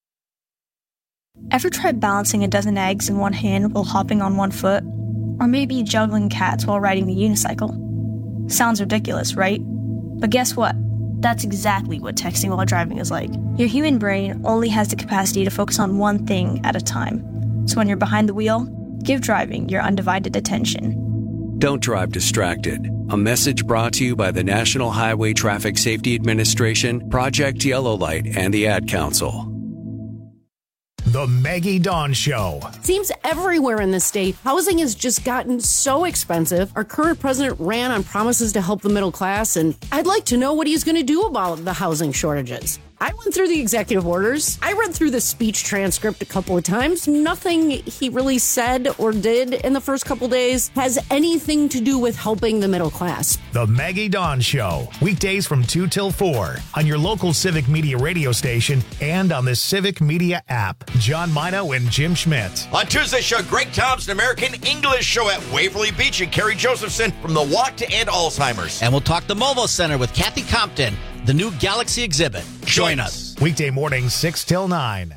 Ever tried balancing a dozen eggs in one hand while hopping on one foot? Or maybe juggling cats while riding the unicycle? Sounds ridiculous, right? But guess what? That's exactly what texting while driving is like. Your human brain only has the capacity to focus on one thing at a time. So when you're behind the wheel, give driving your undivided attention. Don't drive distracted. A message brought to you by the National Highway Traffic Safety Administration, Project Yellow Light, and the Ad Council. The Maggie Dawn Show. Seems everywhere in the state, housing has just gotten so expensive. Our current president ran on promises to help the middle class, and I'd like to know what he's going to do about the housing shortages. I went through the executive orders. I read through the speech transcript a couple of times. Nothing he really said or did in the first couple days has anything to do with helping the middle class. The Maggie Dawn Show, weekdays from two till four on your local Civic Media radio station and on the Civic Media app. John Mino and Jim Schmidt. On Tuesday's show, Greg Thompson, American English Show at Waverly Beach, and Kerry Josephson from the Walk to End Alzheimer's. And we'll talk the Movo Center with Kathy Compton, the new Galaxy exhibit. Join us. Weekday morning, six till nine.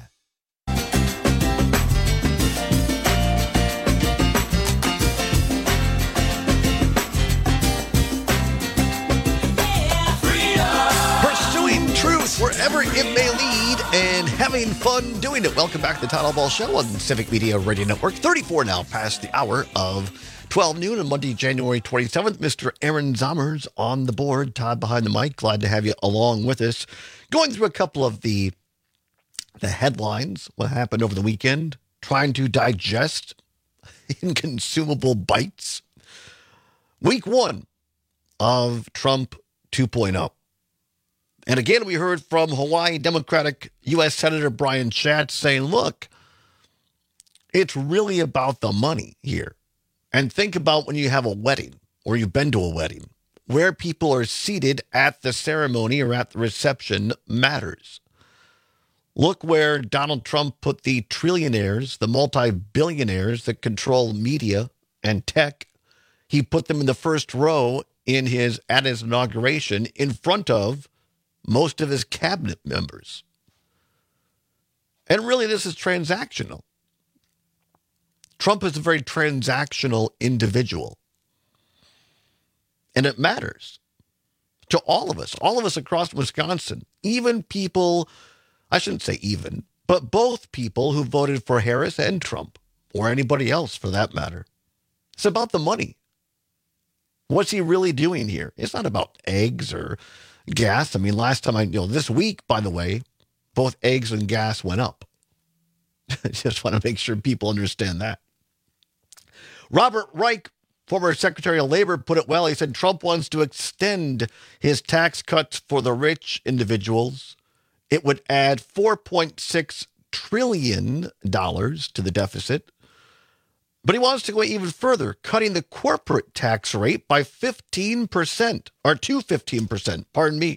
Pursuing truth wherever it may lead and having fun doing it. Welcome back to the Todd Ball Show on Civic Media Radio Network. thirty-four now past the hour of twelve noon on Monday, January twenty-seventh. Mister Aaron Zommers on the board. Todd behind the mic. Glad to have you along with us. Going through a couple of the the headlines, what happened over the weekend, trying to digest inconsumable bites. Week one of Trump two point oh. And again, we heard from Hawaii Democratic U S Senator Brian Schatz saying, look, it's really about the money here. And think about when you have a wedding or you've been to a wedding where people are seated at the ceremony or at the reception matters. Look where Donald Trump put the trillionaires, the multi-billionaires that control media and tech. He put them in the first row in his at his inauguration in front of most of his cabinet members. And really, this is transactional. Trump is a very transactional individual. And it matters to all of us, all of us across Wisconsin, even people, I shouldn't say even, but both people who voted for Harris and Trump, or anybody else for that matter. It's about the money. What's he really doing here? It's not about eggs or gas. I mean, last time I, you know, this week, by the way, both eggs and gas went up. I just want to make sure people understand that. Robert Reich, former Secretary of Labor, put it well. He said Trump wants to extend his tax cuts for the rich individuals. It would add four point six trillion dollars to the deficit. But he wants to go even further, cutting the corporate tax rate by fifteen percent, or to fifteen percent, pardon me.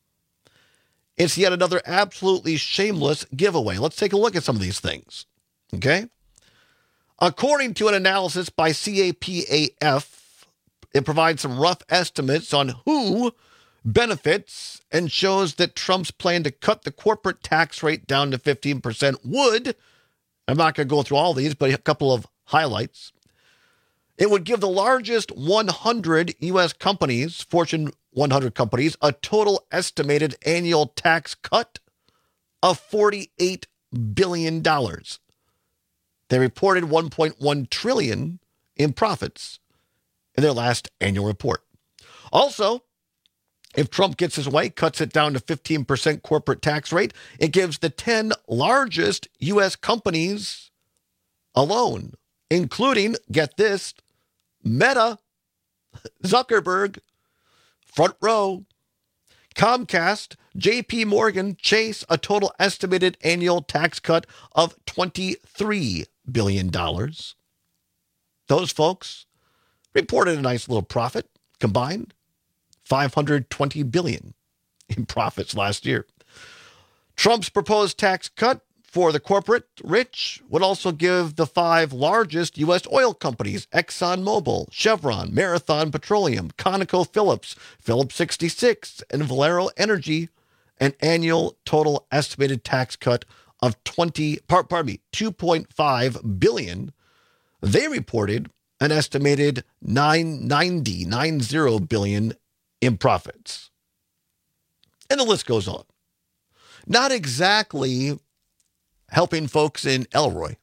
It's yet another absolutely shameless giveaway. Let's take a look at some of these things, okay? According to an analysis by C A P A F, it provides some rough estimates on who benefits and shows that Trump's plan to cut the corporate tax rate down to fifteen percent would, I'm not going to go through all these, but a couple of highlights. It would give the largest one hundred U S companies, Fortune one hundred companies, a total estimated annual tax cut of forty-eight billion dollars. They reported one point one trillion dollars in profits in their last annual report. Also, if Trump gets his way, cuts it down to fifteen percent corporate tax rate, it gives the ten largest U S companies alone, including, get this, Meta, Zuckerberg, Front Row, Comcast, J P Morgan, Chase, a total estimated annual tax cut of twenty-three billion dollars. Those folks reported a nice little profit combined, five hundred twenty billion dollars in profits last year. Trump's proposed tax cut for the corporate rich would also give the five largest U S oil companies, ExxonMobil, Chevron, Marathon Petroleum, ConocoPhillips, Phillips sixty-six, and Valero Energy, an annual total estimated tax cut of twenty, pardon me, two point five billion dollars. They reported an estimated nine ninety, nine zero billion dollars in profits. And the list goes on. Not exactly helping folks in Elroy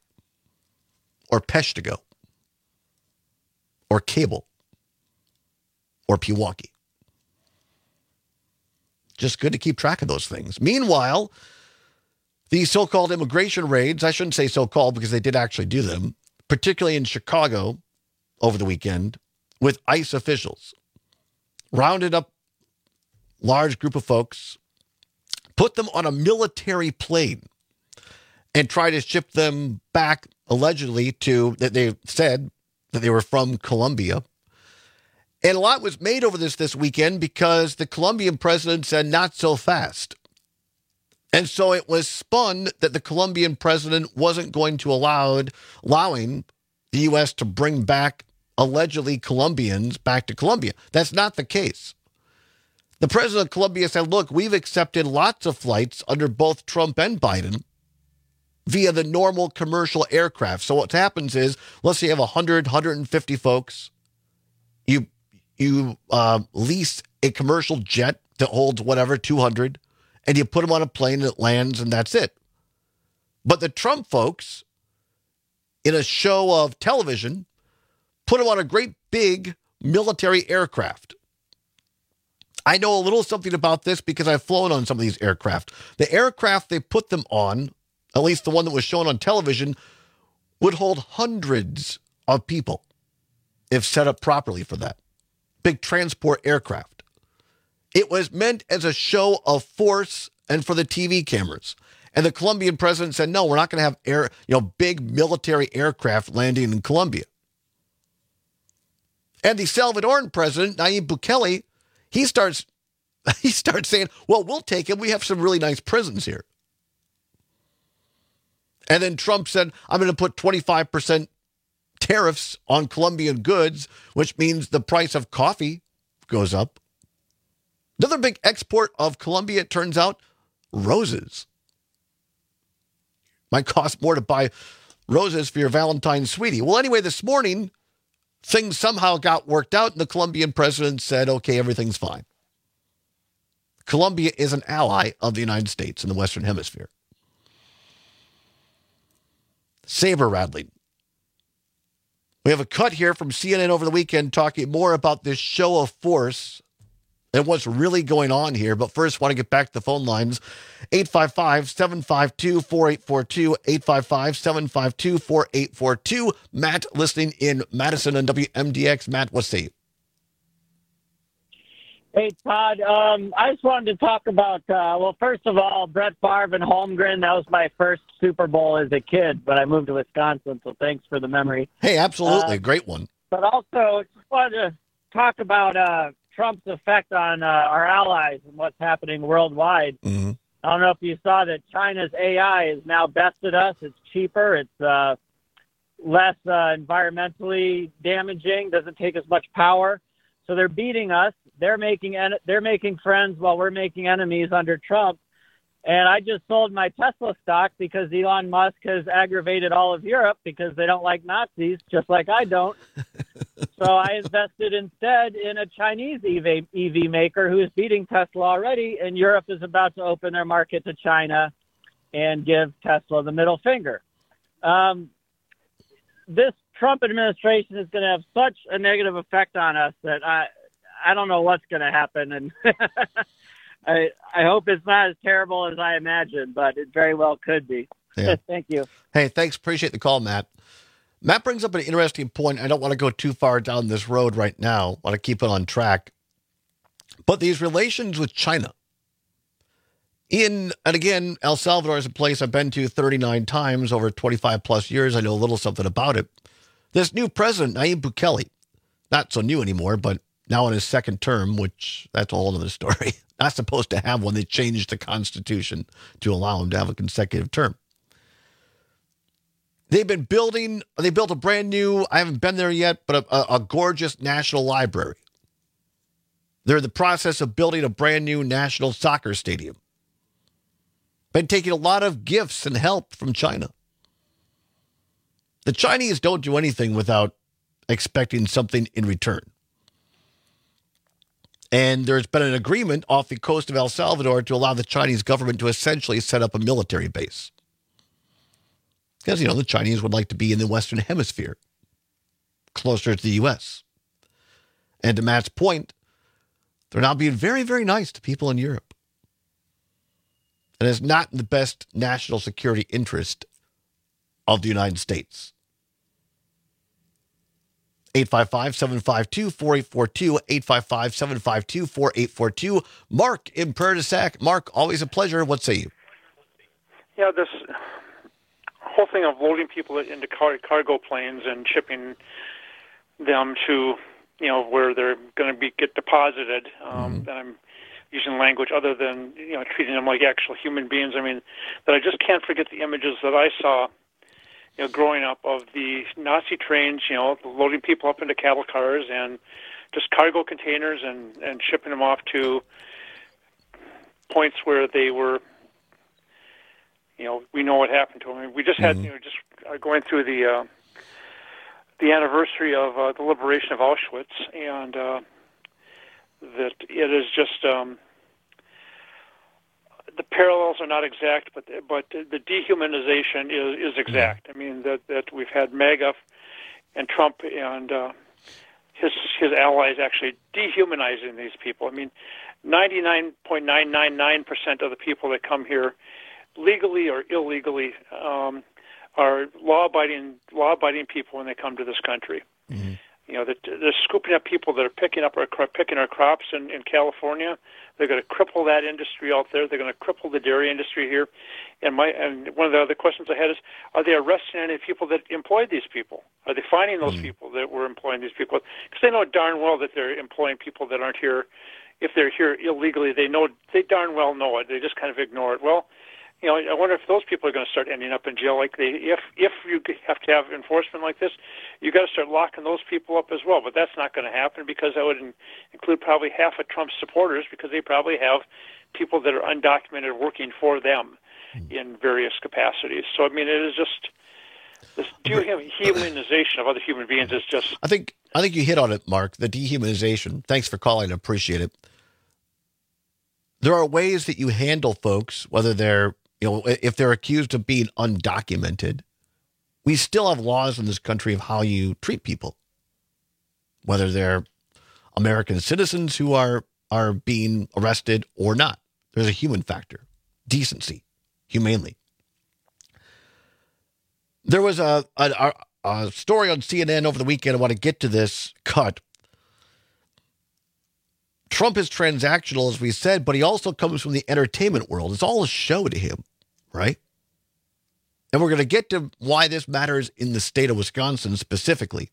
or Peshtigo or Cable or Pewaukee. Just good to keep track of those things. Meanwhile, the so-called immigration raids, I shouldn't say so-called because they did actually do them, particularly in Chicago over the weekend, with ICE officials, rounded up large group of folks, put them on a military plane, and try to ship them back, allegedly, to, that they said that they were from Colombia. And a lot was made over this this weekend because the Colombian president said not so fast. And so it was spun that the Colombian president wasn't going to allow allowing the U S to bring back allegedly Colombians back to Colombia. That's not the case. The president of Colombia said, look, we've accepted lots of flights under both Trump and Biden via the normal commercial aircraft. So what happens is, let's say you have one hundred, one hundred fifty folks. You you uh, lease a commercial jet that holds whatever, two hundred, and you put them on a plane and it lands and that's it. But the Trump folks, in a show of television, put them on a great big military aircraft. I know a little something about this because I've flown on some of these aircraft. The aircraft they put them on, at least the one that was shown on television, would hold hundreds of people if set up properly for that. Big transport aircraft. It was meant as a show of force and for the T V cameras. And the Colombian president said, no, we're not going to have air, you know, big military aircraft landing in Colombia. And the Salvadoran president, Nayib Bukele, he starts he starts saying, well, we'll take him. We have some really nice prisons here. And then Trump said, I'm going to put twenty-five percent tariffs on Colombian goods, which means the price of coffee goes up. Another big export of Colombia, it turns out, roses. Might cost more to buy roses for your Valentine's sweetie. Well, anyway, this morning, things somehow got worked out, and the Colombian president said, okay, everything's fine. Colombia is an ally of the United States in the Western Hemisphere. Saber rattling. We have a cut here from C N N over the weekend talking more about this show of force and what's really going on here. But first, want to get back to the phone lines. eight five five, seven five two, four eight four two, eight five five, seven five two, four eight four two. Matt listening in Madison on W M D X. Matt, what's say? Hey, Todd. Um, I just wanted to talk about, uh, well, first of all, Brett Favre and Holmgren. That was my first Super Bowl as a kid, but I moved to Wisconsin, so thanks for the memory. Hey, absolutely. Uh, Great one. But also, just wanted to talk about uh, Trump's effect on uh, our allies and what's happening worldwide. Mm-hmm. I don't know if you saw that China's A I has now bested us. It's cheaper. It's uh, less uh, environmentally damaging. Doesn't take as much power. So they're beating us. They're making en- they're making friends while we're making enemies under Trump. And I just sold my Tesla stock because Elon Musk has aggravated all of Europe because they don't like Nazis, just like I don't. So I invested instead in a Chinese E V, E V maker who is beating Tesla already, and Europe is about to open their market to China and give Tesla the middle finger. Um, this Trump administration is going to have such a negative effect on us that I I don't know what's going to happen, and I I hope it's not as terrible as I imagined, but it very well could be. Yeah. Thank you. Hey, thanks. Appreciate the call, Matt. Matt brings up an interesting point. I don't want to go too far down this road right now. I want to keep it on track. But these relations with China. In, and again, El Salvador is a place I've been to thirty-nine times over twenty-five plus years. I know a little something about it. This new president, Nayib Bukele, not so new anymore, but now in his second term, which that's a whole other story. Not supposed to have one. They changed the Constitution to allow him to have a consecutive term. They've been building, they built a brand new, I haven't been there yet, but a, a, a gorgeous national library. They're in the process of building a brand new national soccer stadium. Been taking a lot of gifts and help from China. The Chinese don't do anything without expecting something in return. And there's been an agreement off the coast of El Salvador to allow the Chinese government to essentially set up a military base. Because, you know, the Chinese would like to be in the Western Hemisphere, closer to the U S. And to Matt's point, they're now being very, very nice to people in Europe. And it's not in the best national security interest of the United States. eight five five, seven five two, four eight four two, eight five five, seven five two, four eight four two. Mark in Prairie du Sac. Mark, always a pleasure. What say you? Yeah, this whole thing of loading people into car- cargo planes and shipping them to, you know, where they're going to be get deposited. Um, mm-hmm. And I'm using language other than, you know, treating them like actual human beings. I mean, that I just can't forget the images that I saw, you know, growing up of the Nazi trains, you know, loading people up into cattle cars and just cargo containers and, and shipping them off to points where they were, you know, we know what happened to them. I mean, we just had, mm-hmm. you know, just uh, going through the uh, the anniversary of uh, the liberation of Auschwitz, and uh, that it is just um, the parallels are not exact, but but the dehumanization is, is exact. I mean that that we've had MAGA and Trump and uh, his his allies actually dehumanizing these people. I mean, ninety-nine point nine nine nine percent of the people that come here, legally or illegally, um, are law-abiding law-abiding people when they come to this country. Mm-hmm. You know, they're, they're scooping up people that are picking up our picking our crops in, in California. They're going to cripple that industry out there. They're going to cripple the dairy industry here. And my and one of the other questions I had is: are they arresting any people that employed these people? Are they finding those mm-hmm. people that were employing these people? Because they know darn well that they're employing people that aren't here. If they're here illegally, they know they darn well know it. They just kind of ignore it. Well, you know, I wonder if those people are going to start ending up in jail. Like they, if if you have to have enforcement like this, you got to start locking those people up as well. But that's not going to happen because that would in, include probably half of Trump's supporters because they probably have people that are undocumented working for them in various capacities. So I mean, it is just this dehumanization of other human beings is just. I think I think you hit on it, Mark. The dehumanization. Thanks for calling. I appreciate it. There are ways that you handle folks, whether they're You know, if they're accused of being undocumented, we still have laws in this country of how you treat people, whether they're American citizens who are are being arrested or not. There's a human factor, decency, humanely. There was a, a, a story on C N N over the weekend. I want to get to this cut. Trump is transactional, as we said, but he also comes from the entertainment world. It's all a show to him, right? And we're going to get to why this matters in the state of Wisconsin specifically.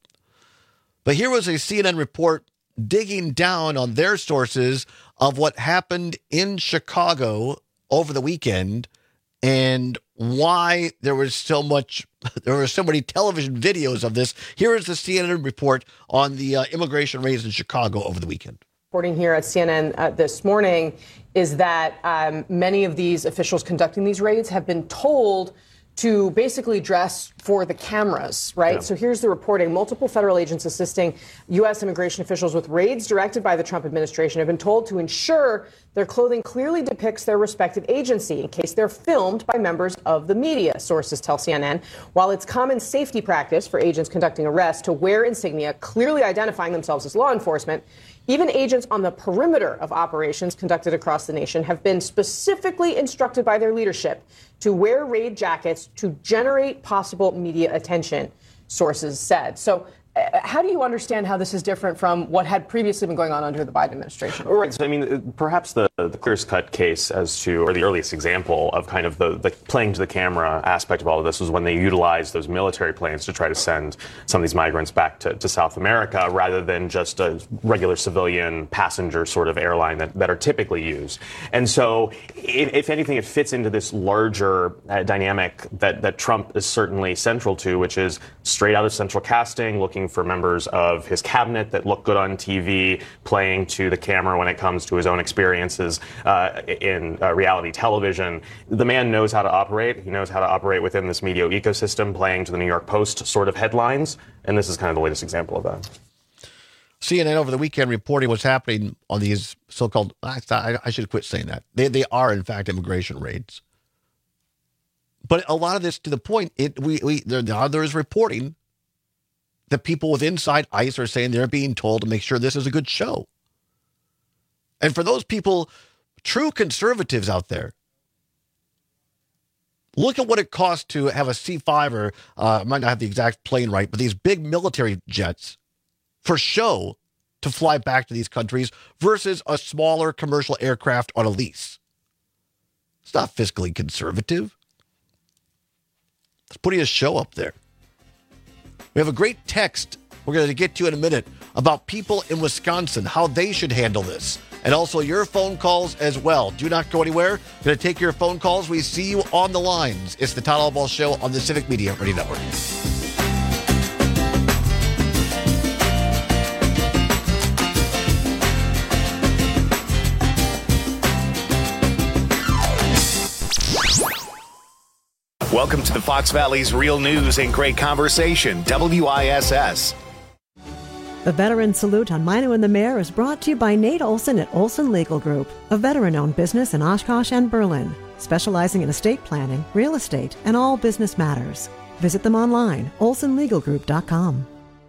But here was a C N N report digging down on their sources of what happened in Chicago over the weekend and why there was so much, there were so many television videos of this. Here is the C N N report on the uh, immigration raids in Chicago over the weekend. Reporting here at C N N uh, this morning is that um, many of these officials conducting these raids have been told to basically dress for the cameras, right? Yeah. So here's the reporting. Multiple federal agents assisting U S immigration officials with raids directed by the Trump administration have been told to ensure their clothing clearly depicts their respective agency in case they're filmed by members of the media, sources tell C N N. While it's common safety practice for agents conducting arrests to wear insignia clearly identifying themselves as law enforcement, even agents on the perimeter of operations conducted across the nation have been specifically instructed by their leadership to wear raid jackets to generate possible media attention, sources said. So uh, how do you understand how this is different from what had previously been going on under the Biden administration? Right. So, I mean, perhaps the, the clearest cut case as to, or the earliest example of kind of the, the playing to the camera aspect of all of this was when they utilized those military planes to try to send some of these migrants back to, to South America rather than just a regular civilian passenger sort of airline that, that are typically used. And so, if, if anything, it fits into this larger uh, dynamic that, that Trump is certainly central to, which is straight out of central casting, looking for members of his cabinet that look good on T V, playing to the camera when it comes to his own experiences uh, in uh, reality television. The man knows how to operate. He knows how to operate within this media ecosystem, playing to the New York Post sort of headlines. And this is kind of the latest example of that. C N N over the weekend reporting what's happening on these so-called, I, I should quit saying that. They, they are, in fact, immigration raids. But a lot of this, to the point, it we, we there, there is reporting that people with inside ICE are saying they're being told to make sure this is a good show. And for those people, true conservatives out there, look at what it costs to have a C five or, uh, I might not have the exact plane right, but these big military jets for show to fly back to these countries versus a smaller commercial aircraft on a lease. It's not fiscally conservative. It's putting a show up there. We have a great text we're going to get to in a minute about people in Wisconsin, how they should handle this. And also your phone calls as well. Do not go anywhere. Going to take your phone calls. We see you on the lines. It's the Todd Albaugh Show on the Civic Media Radio Network. Welcome to the Fox Valley's Real News and Great Conversation, W I S S. The Veteran Salute on Mino and the Mayor is brought to you by Nate Olson at Olson Legal Group, a veteran-owned business in Oshkosh and Berlin, specializing in estate planning, real estate, and all business matters. Visit them online, olson legal group dot com.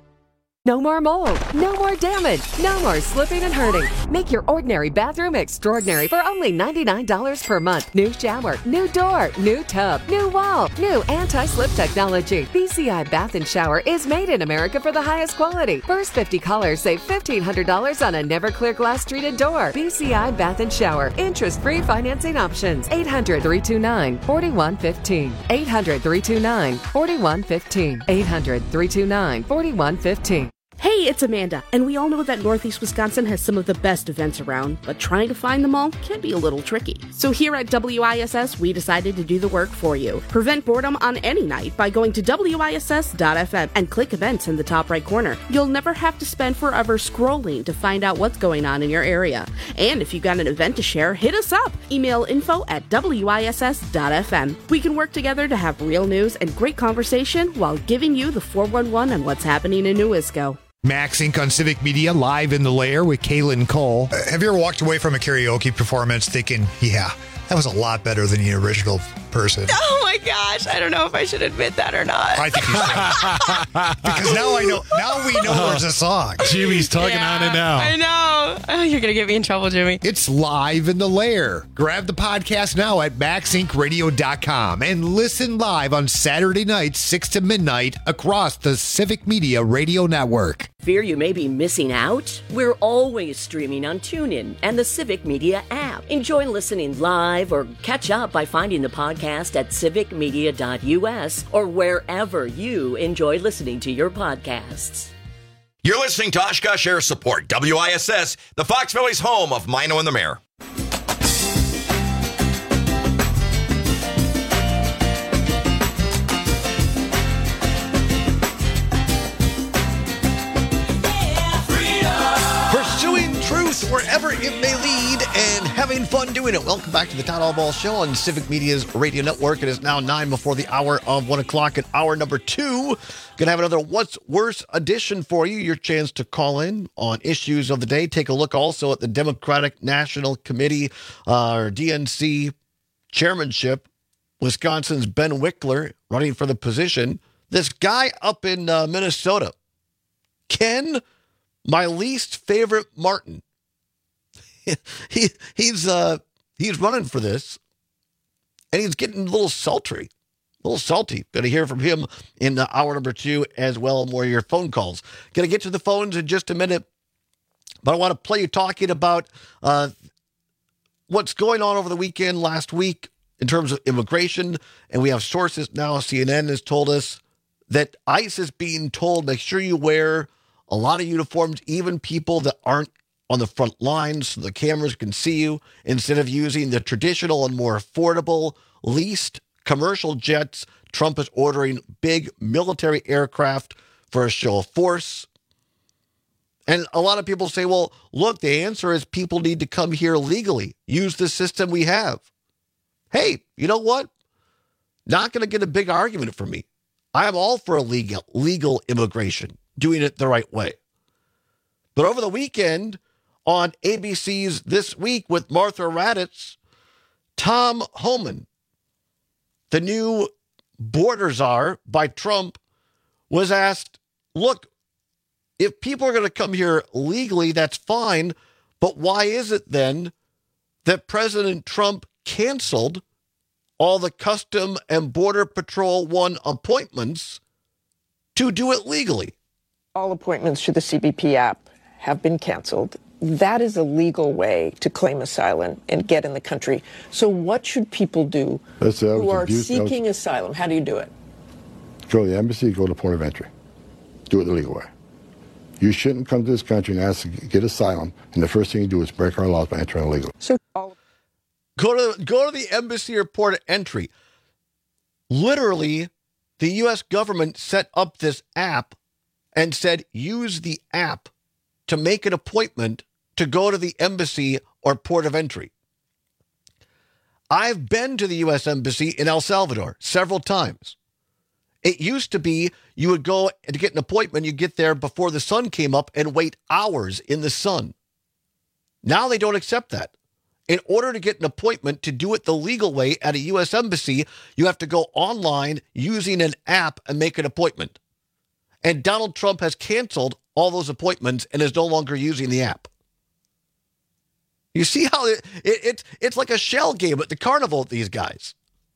No more mold, no more damage, no more slipping and hurting. Make your ordinary bathroom extraordinary for only ninety-nine dollars per month. New shower, new door, new tub, new wall, new anti-slip technology. B C I Bath and Shower is made in America for the highest quality. First fifty callers save fifteen hundred dollars on a never-clear glass treated door. B C I Bath and Shower. Interest-free financing options. eight hundred, three two nine, four one one five. eight hundred, three two nine, four one one five. eight hundred, three two nine, four one one five. Hey, it's Amanda, and we all know that Northeast Wisconsin has some of the best events around, but trying to find them all can be a little tricky. So here at W I S S, we decided to do the work for you. Prevent boredom on any night by going to W I S S dot F M and click events in the top right corner. You'll never have to spend forever scrolling to find out what's going on in your area. And if you've got an event to share, hit us up. Email info at W I S S dot F M. We can work together to have real news and great conversation while giving you the four one one on what's happening in New Isco. Max Incorporated on Civic Media, live in the lair with Kaylin Cole. Uh, have you ever walked away from a karaoke performance thinking, yeah, that was a lot better than the original person? Oh my gosh, I don't know if I should admit that or not. I think you should. Because now I know, now we know there's a song. Jimmy's talking Yeah, on it now. I know. Oh, you're going to get me in trouble, Jimmy. It's live in the lair. Grab the podcast now at max inc radio dot com and listen live on Saturday nights, six to midnight, across the Civic Media Radio Network. Fear you may be missing out? We're always streaming on TuneIn and the Civic Media app. Enjoy listening live or catch up by finding the podcast at civic media dot U S or wherever you enjoy listening to your podcasts. You're listening to Oshkosh Air Support, W I S S, the Fox Valley's home of Mino and the Mayor. Pursuing truth wherever it may lead and having fun doing it. Welcome back to the Todd Albaugh Show on Civic Media's Radio Network. It is now nine before the hour of one o'clock at hour number two. Going to have another What's Worse edition for you. Your chance to call in on issues of the day. Take a look also at the Democratic National Committee, uh, or D N C chairmanship. Wisconsin's Ben Wickler running for the position. This guy up in uh, Minnesota, Ken, my least favorite Martin. he he's uh he's running for this, and he's getting a little sultry. A little salty. Going to hear from him in the hour number two as well. More of your phone calls. Going to get to the phones in just a minute. But I want to play you talking about uh, what's going on over the weekend, last week, in terms of immigration. And we have sources now. C N N has told us that ICE is being told, make sure you wear a lot of uniforms, even people that aren't on the front lines so the cameras can see you, instead of using the traditional and more affordable leased commercial jets. Trump is ordering big military aircraft for a show of force. And a lot of people say, well, look, the answer is people need to come here legally, use the system we have. Hey, you know what? Not going to get a big argument from me. I am all for illegal, legal immigration, doing it the right way. But over the weekend on A B C's This Week with Martha Raddatz, Tom Homan, the new border czar by Trump, was asked, look, if people are going to come here legally, that's fine. But why is it then that President Trump canceled all the Custom and Border Patrol One appointments to do it legally? All appointments through the C B P app have been canceled. That is a legal way to claim asylum and get in the country. So what should people do That's, uh, who are abuse, seeking was, asylum? How do you do it? Go to the embassy, go to port of entry. Do it the legal way. You shouldn't come to this country and ask to get asylum, and the first thing you do is break our laws by entering illegally. So go to go to the embassy or port of entry. Literally, the U S government set up this app and said, use the app to make an appointment to go to the embassy or port of entry. I've been to the U S Embassy in El Salvador several times. It used to be you would go to get an appointment, you get there before the sun came up and wait hours in the sun. Now they don't accept that. In order to get an appointment to do it the legal way at a U S embassy, you have to go online using an app and make an appointment. And Donald Trump has canceled all those appointments and is no longer using the app. You see how it, it, it it's like a shell game at the carnival with these guys.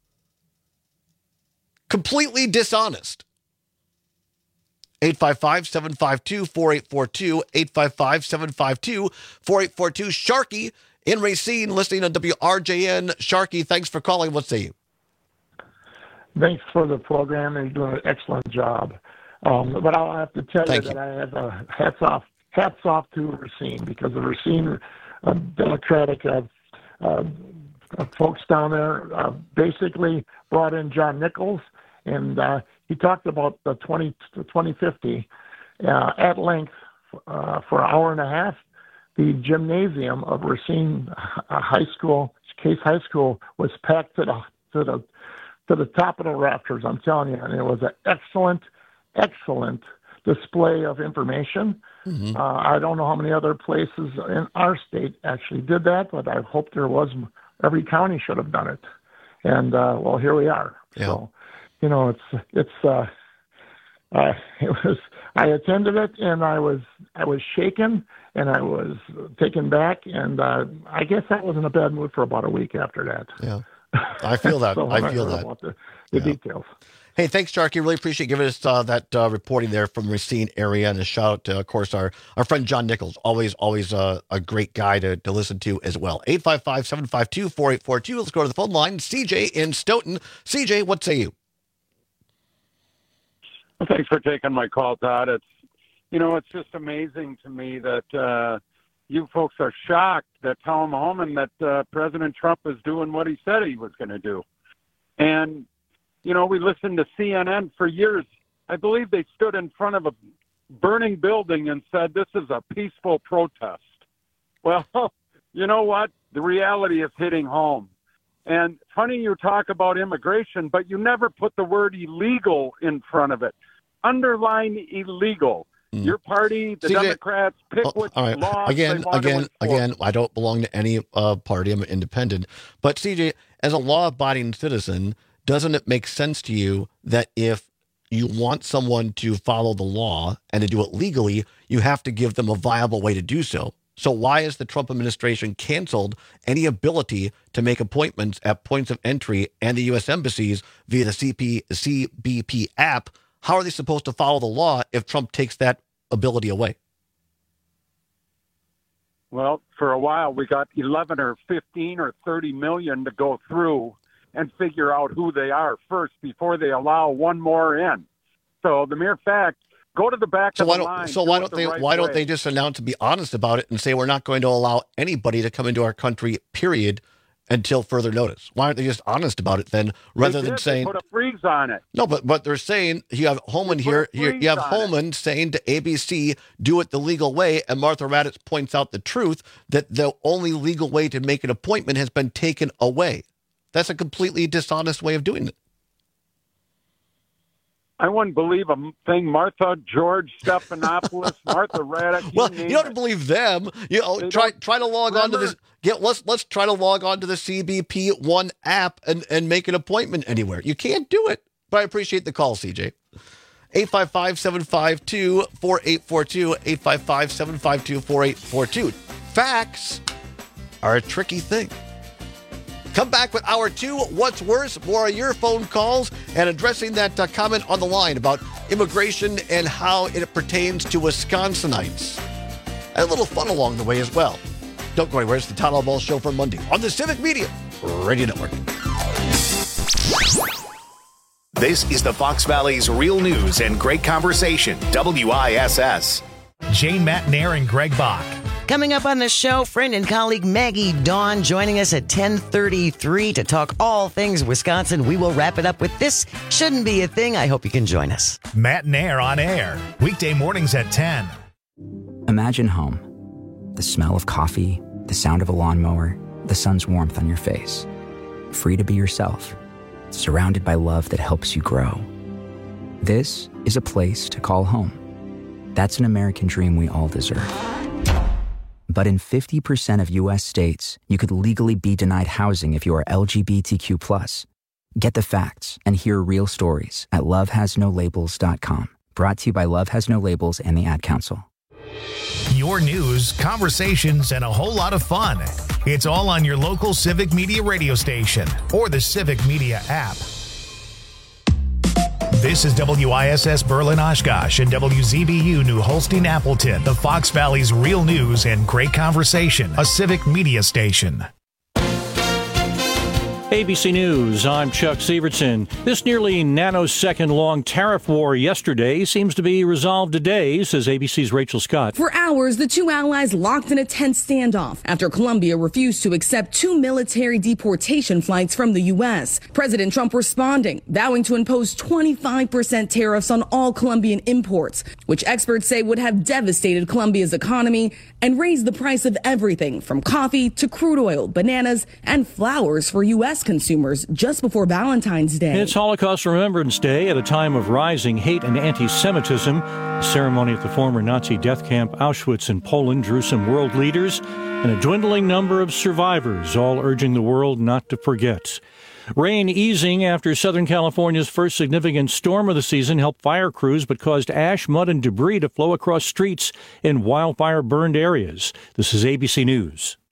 Completely dishonest. eight five five, seven five two, four eight four two, eight five five, seven five two, four eight four two. Sharky in Racine, listening on W R J N. Sharky, thanks for calling. What say you? Thanks for the program. You're doing an excellent job. Um, but I'll have to tell Thank you, you that I have a hats off, hats off to Racine, because the Racine uh, Democratic uh, uh, folks down there uh, basically brought in John Nichols, and uh, he talked about the twenty fifty uh, at length uh, for an hour and a half. The gymnasium of Racine High School, Case High School, was packed to the to the to the top of the rafters. I'm telling you, and it was an excellent, excellent display of information. Mm-hmm. Uh, I don't know how many other places in our state actually did that, but I hope there was. Every county should have done it, and uh, well, here we are. Yeah. So, you know, it's it's uh, uh, it was. I attended it, and I was I was shaken, and I was taken back, and uh, I guess I was in a bad mood for about a week after that. Yeah, I feel that. so I feel I that. About the, the yeah. details. Hey, thanks, Sharky. Really appreciate giving us uh, that uh, reporting there from Racine area, and a shout out to, of course, our, our friend John Nichols. Always, always uh, a great guy to, to listen to as well. eight five five, seven five two, four eight four two. Let's go to the phone line. C J in Stoughton. C J, what say you? Well, thanks for taking my call, Todd. It's, you know, it's just amazing to me that uh, you folks are shocked that Tom Homan, that uh, President Trump is doing what he said he was going to do. And you know, we listened to C N N for years. I believe they stood in front of a burning building and said, this is a peaceful protest. Well, you know what? The reality is hitting home. And funny you talk about immigration, but you never put the word illegal in front of it. Underline illegal. Mm. Your party, the C J, Democrats, pick oh, which right. laws again, they want again, to enforce. Again, I don't belong to any uh, party. I'm independent. But C J, as a law-abiding citizen, doesn't it make sense to you that if you want someone to follow the law and to do it legally, you have to give them a viable way to do so? So why has the Trump administration canceled any ability to make appointments at points of entry and the U S embassies via the C P, C B P app? How are they supposed to follow the law if Trump takes that ability away? Well, for a while, we got eleven or fifteen or thirty million to go through and figure out who they are first before they allow one more in. So the mere fact, go to the back so of why the don't, line. So do why it don't the they? right why don't way. they just announce and be honest about it and say we're not going to allow anybody to come into our country, period, until further notice? Why aren't they just honest about it then, rather They than did. saying They put a freeze on it? no? But but they're saying you have Holman They here. put a here you have freeze on Holman saying to A B C, do it the legal way, and Martha Raddatz points out the truth that the only legal way to make an appointment has been taken away. That's a completely dishonest way of doing it. I wouldn't believe a thing Martha, George Stephanopoulos, Martha Raddatz. You Well, you don't have to believe them. You know, They try don't- try to log on to this. Get let's let's try to log on to the C B P One app and, and make an appointment anywhere. You can't do it. But I appreciate the call, C J. eight five five, seven five two, four eight four two, eight five five, seven five two, four eight four two. Facts are a tricky thing. Come back with hour two. What's worse? More of your phone calls and addressing that uh, comment on the line about immigration and how it pertains to Wisconsinites. And a little fun along the way as well. Don't go anywhere. It's the Todd Ball Show for Monday on the Civic Media Radio Network. This is the Fox Valley's Real News and Great Conversation, W I S S. Jane Matnair and Greg Bach. Coming up on the show, friend and colleague Maggie Dawn joining us at ten thirty-three to talk all things Wisconsin. We will wrap it up with This Shouldn't Be a Thing. I hope you can join us. Matnair on air, weekday mornings at ten. Imagine home. The smell of coffee, the sound of a lawnmower, the sun's warmth on your face. Free to be yourself, surrounded by love that helps you grow. This is a place to call home. That's an American dream we all deserve. But in fifty percent of U S states, you could legally be denied housing if you are L G B T Q plus. Get the facts and hear real stories at love has no labels dot com. Brought to you by Love Has No Labels and the Ad Council. Your news, conversations, and a whole lot of fun. It's all on your local Civic Media radio station or the Civic Media app. This is W I S S Berlin Oshkosh and W Z B U New Holstein Appleton, the Fox Valley's Real News and Great Conversation, a Civic Media station. A B C News, I'm Chuck Sievertson. This nearly nanosecond-long tariff war yesterday seems to be resolved today, says A B C's Rachel Scott. For hours, the two allies locked in a tense standoff after Colombia refused to accept two military deportation flights from the U S. President Trump responding, vowing to impose twenty-five percent tariffs on all Colombian imports, which experts say would have devastated Colombia's economy and raised the price of everything from coffee to crude oil, bananas, and flowers for U S consumers just before Valentine's Day. It's Holocaust Remembrance Day at a time of rising hate and anti-Semitism. The ceremony at the former Nazi death camp Auschwitz in Poland drew some world leaders and a dwindling number of survivors, all urging the world not to forget. Rain easing after Southern California's first significant storm of the season helped fire crews but caused ash, mud, and debris to flow across streets in wildfire-burned areas. This is A B C News.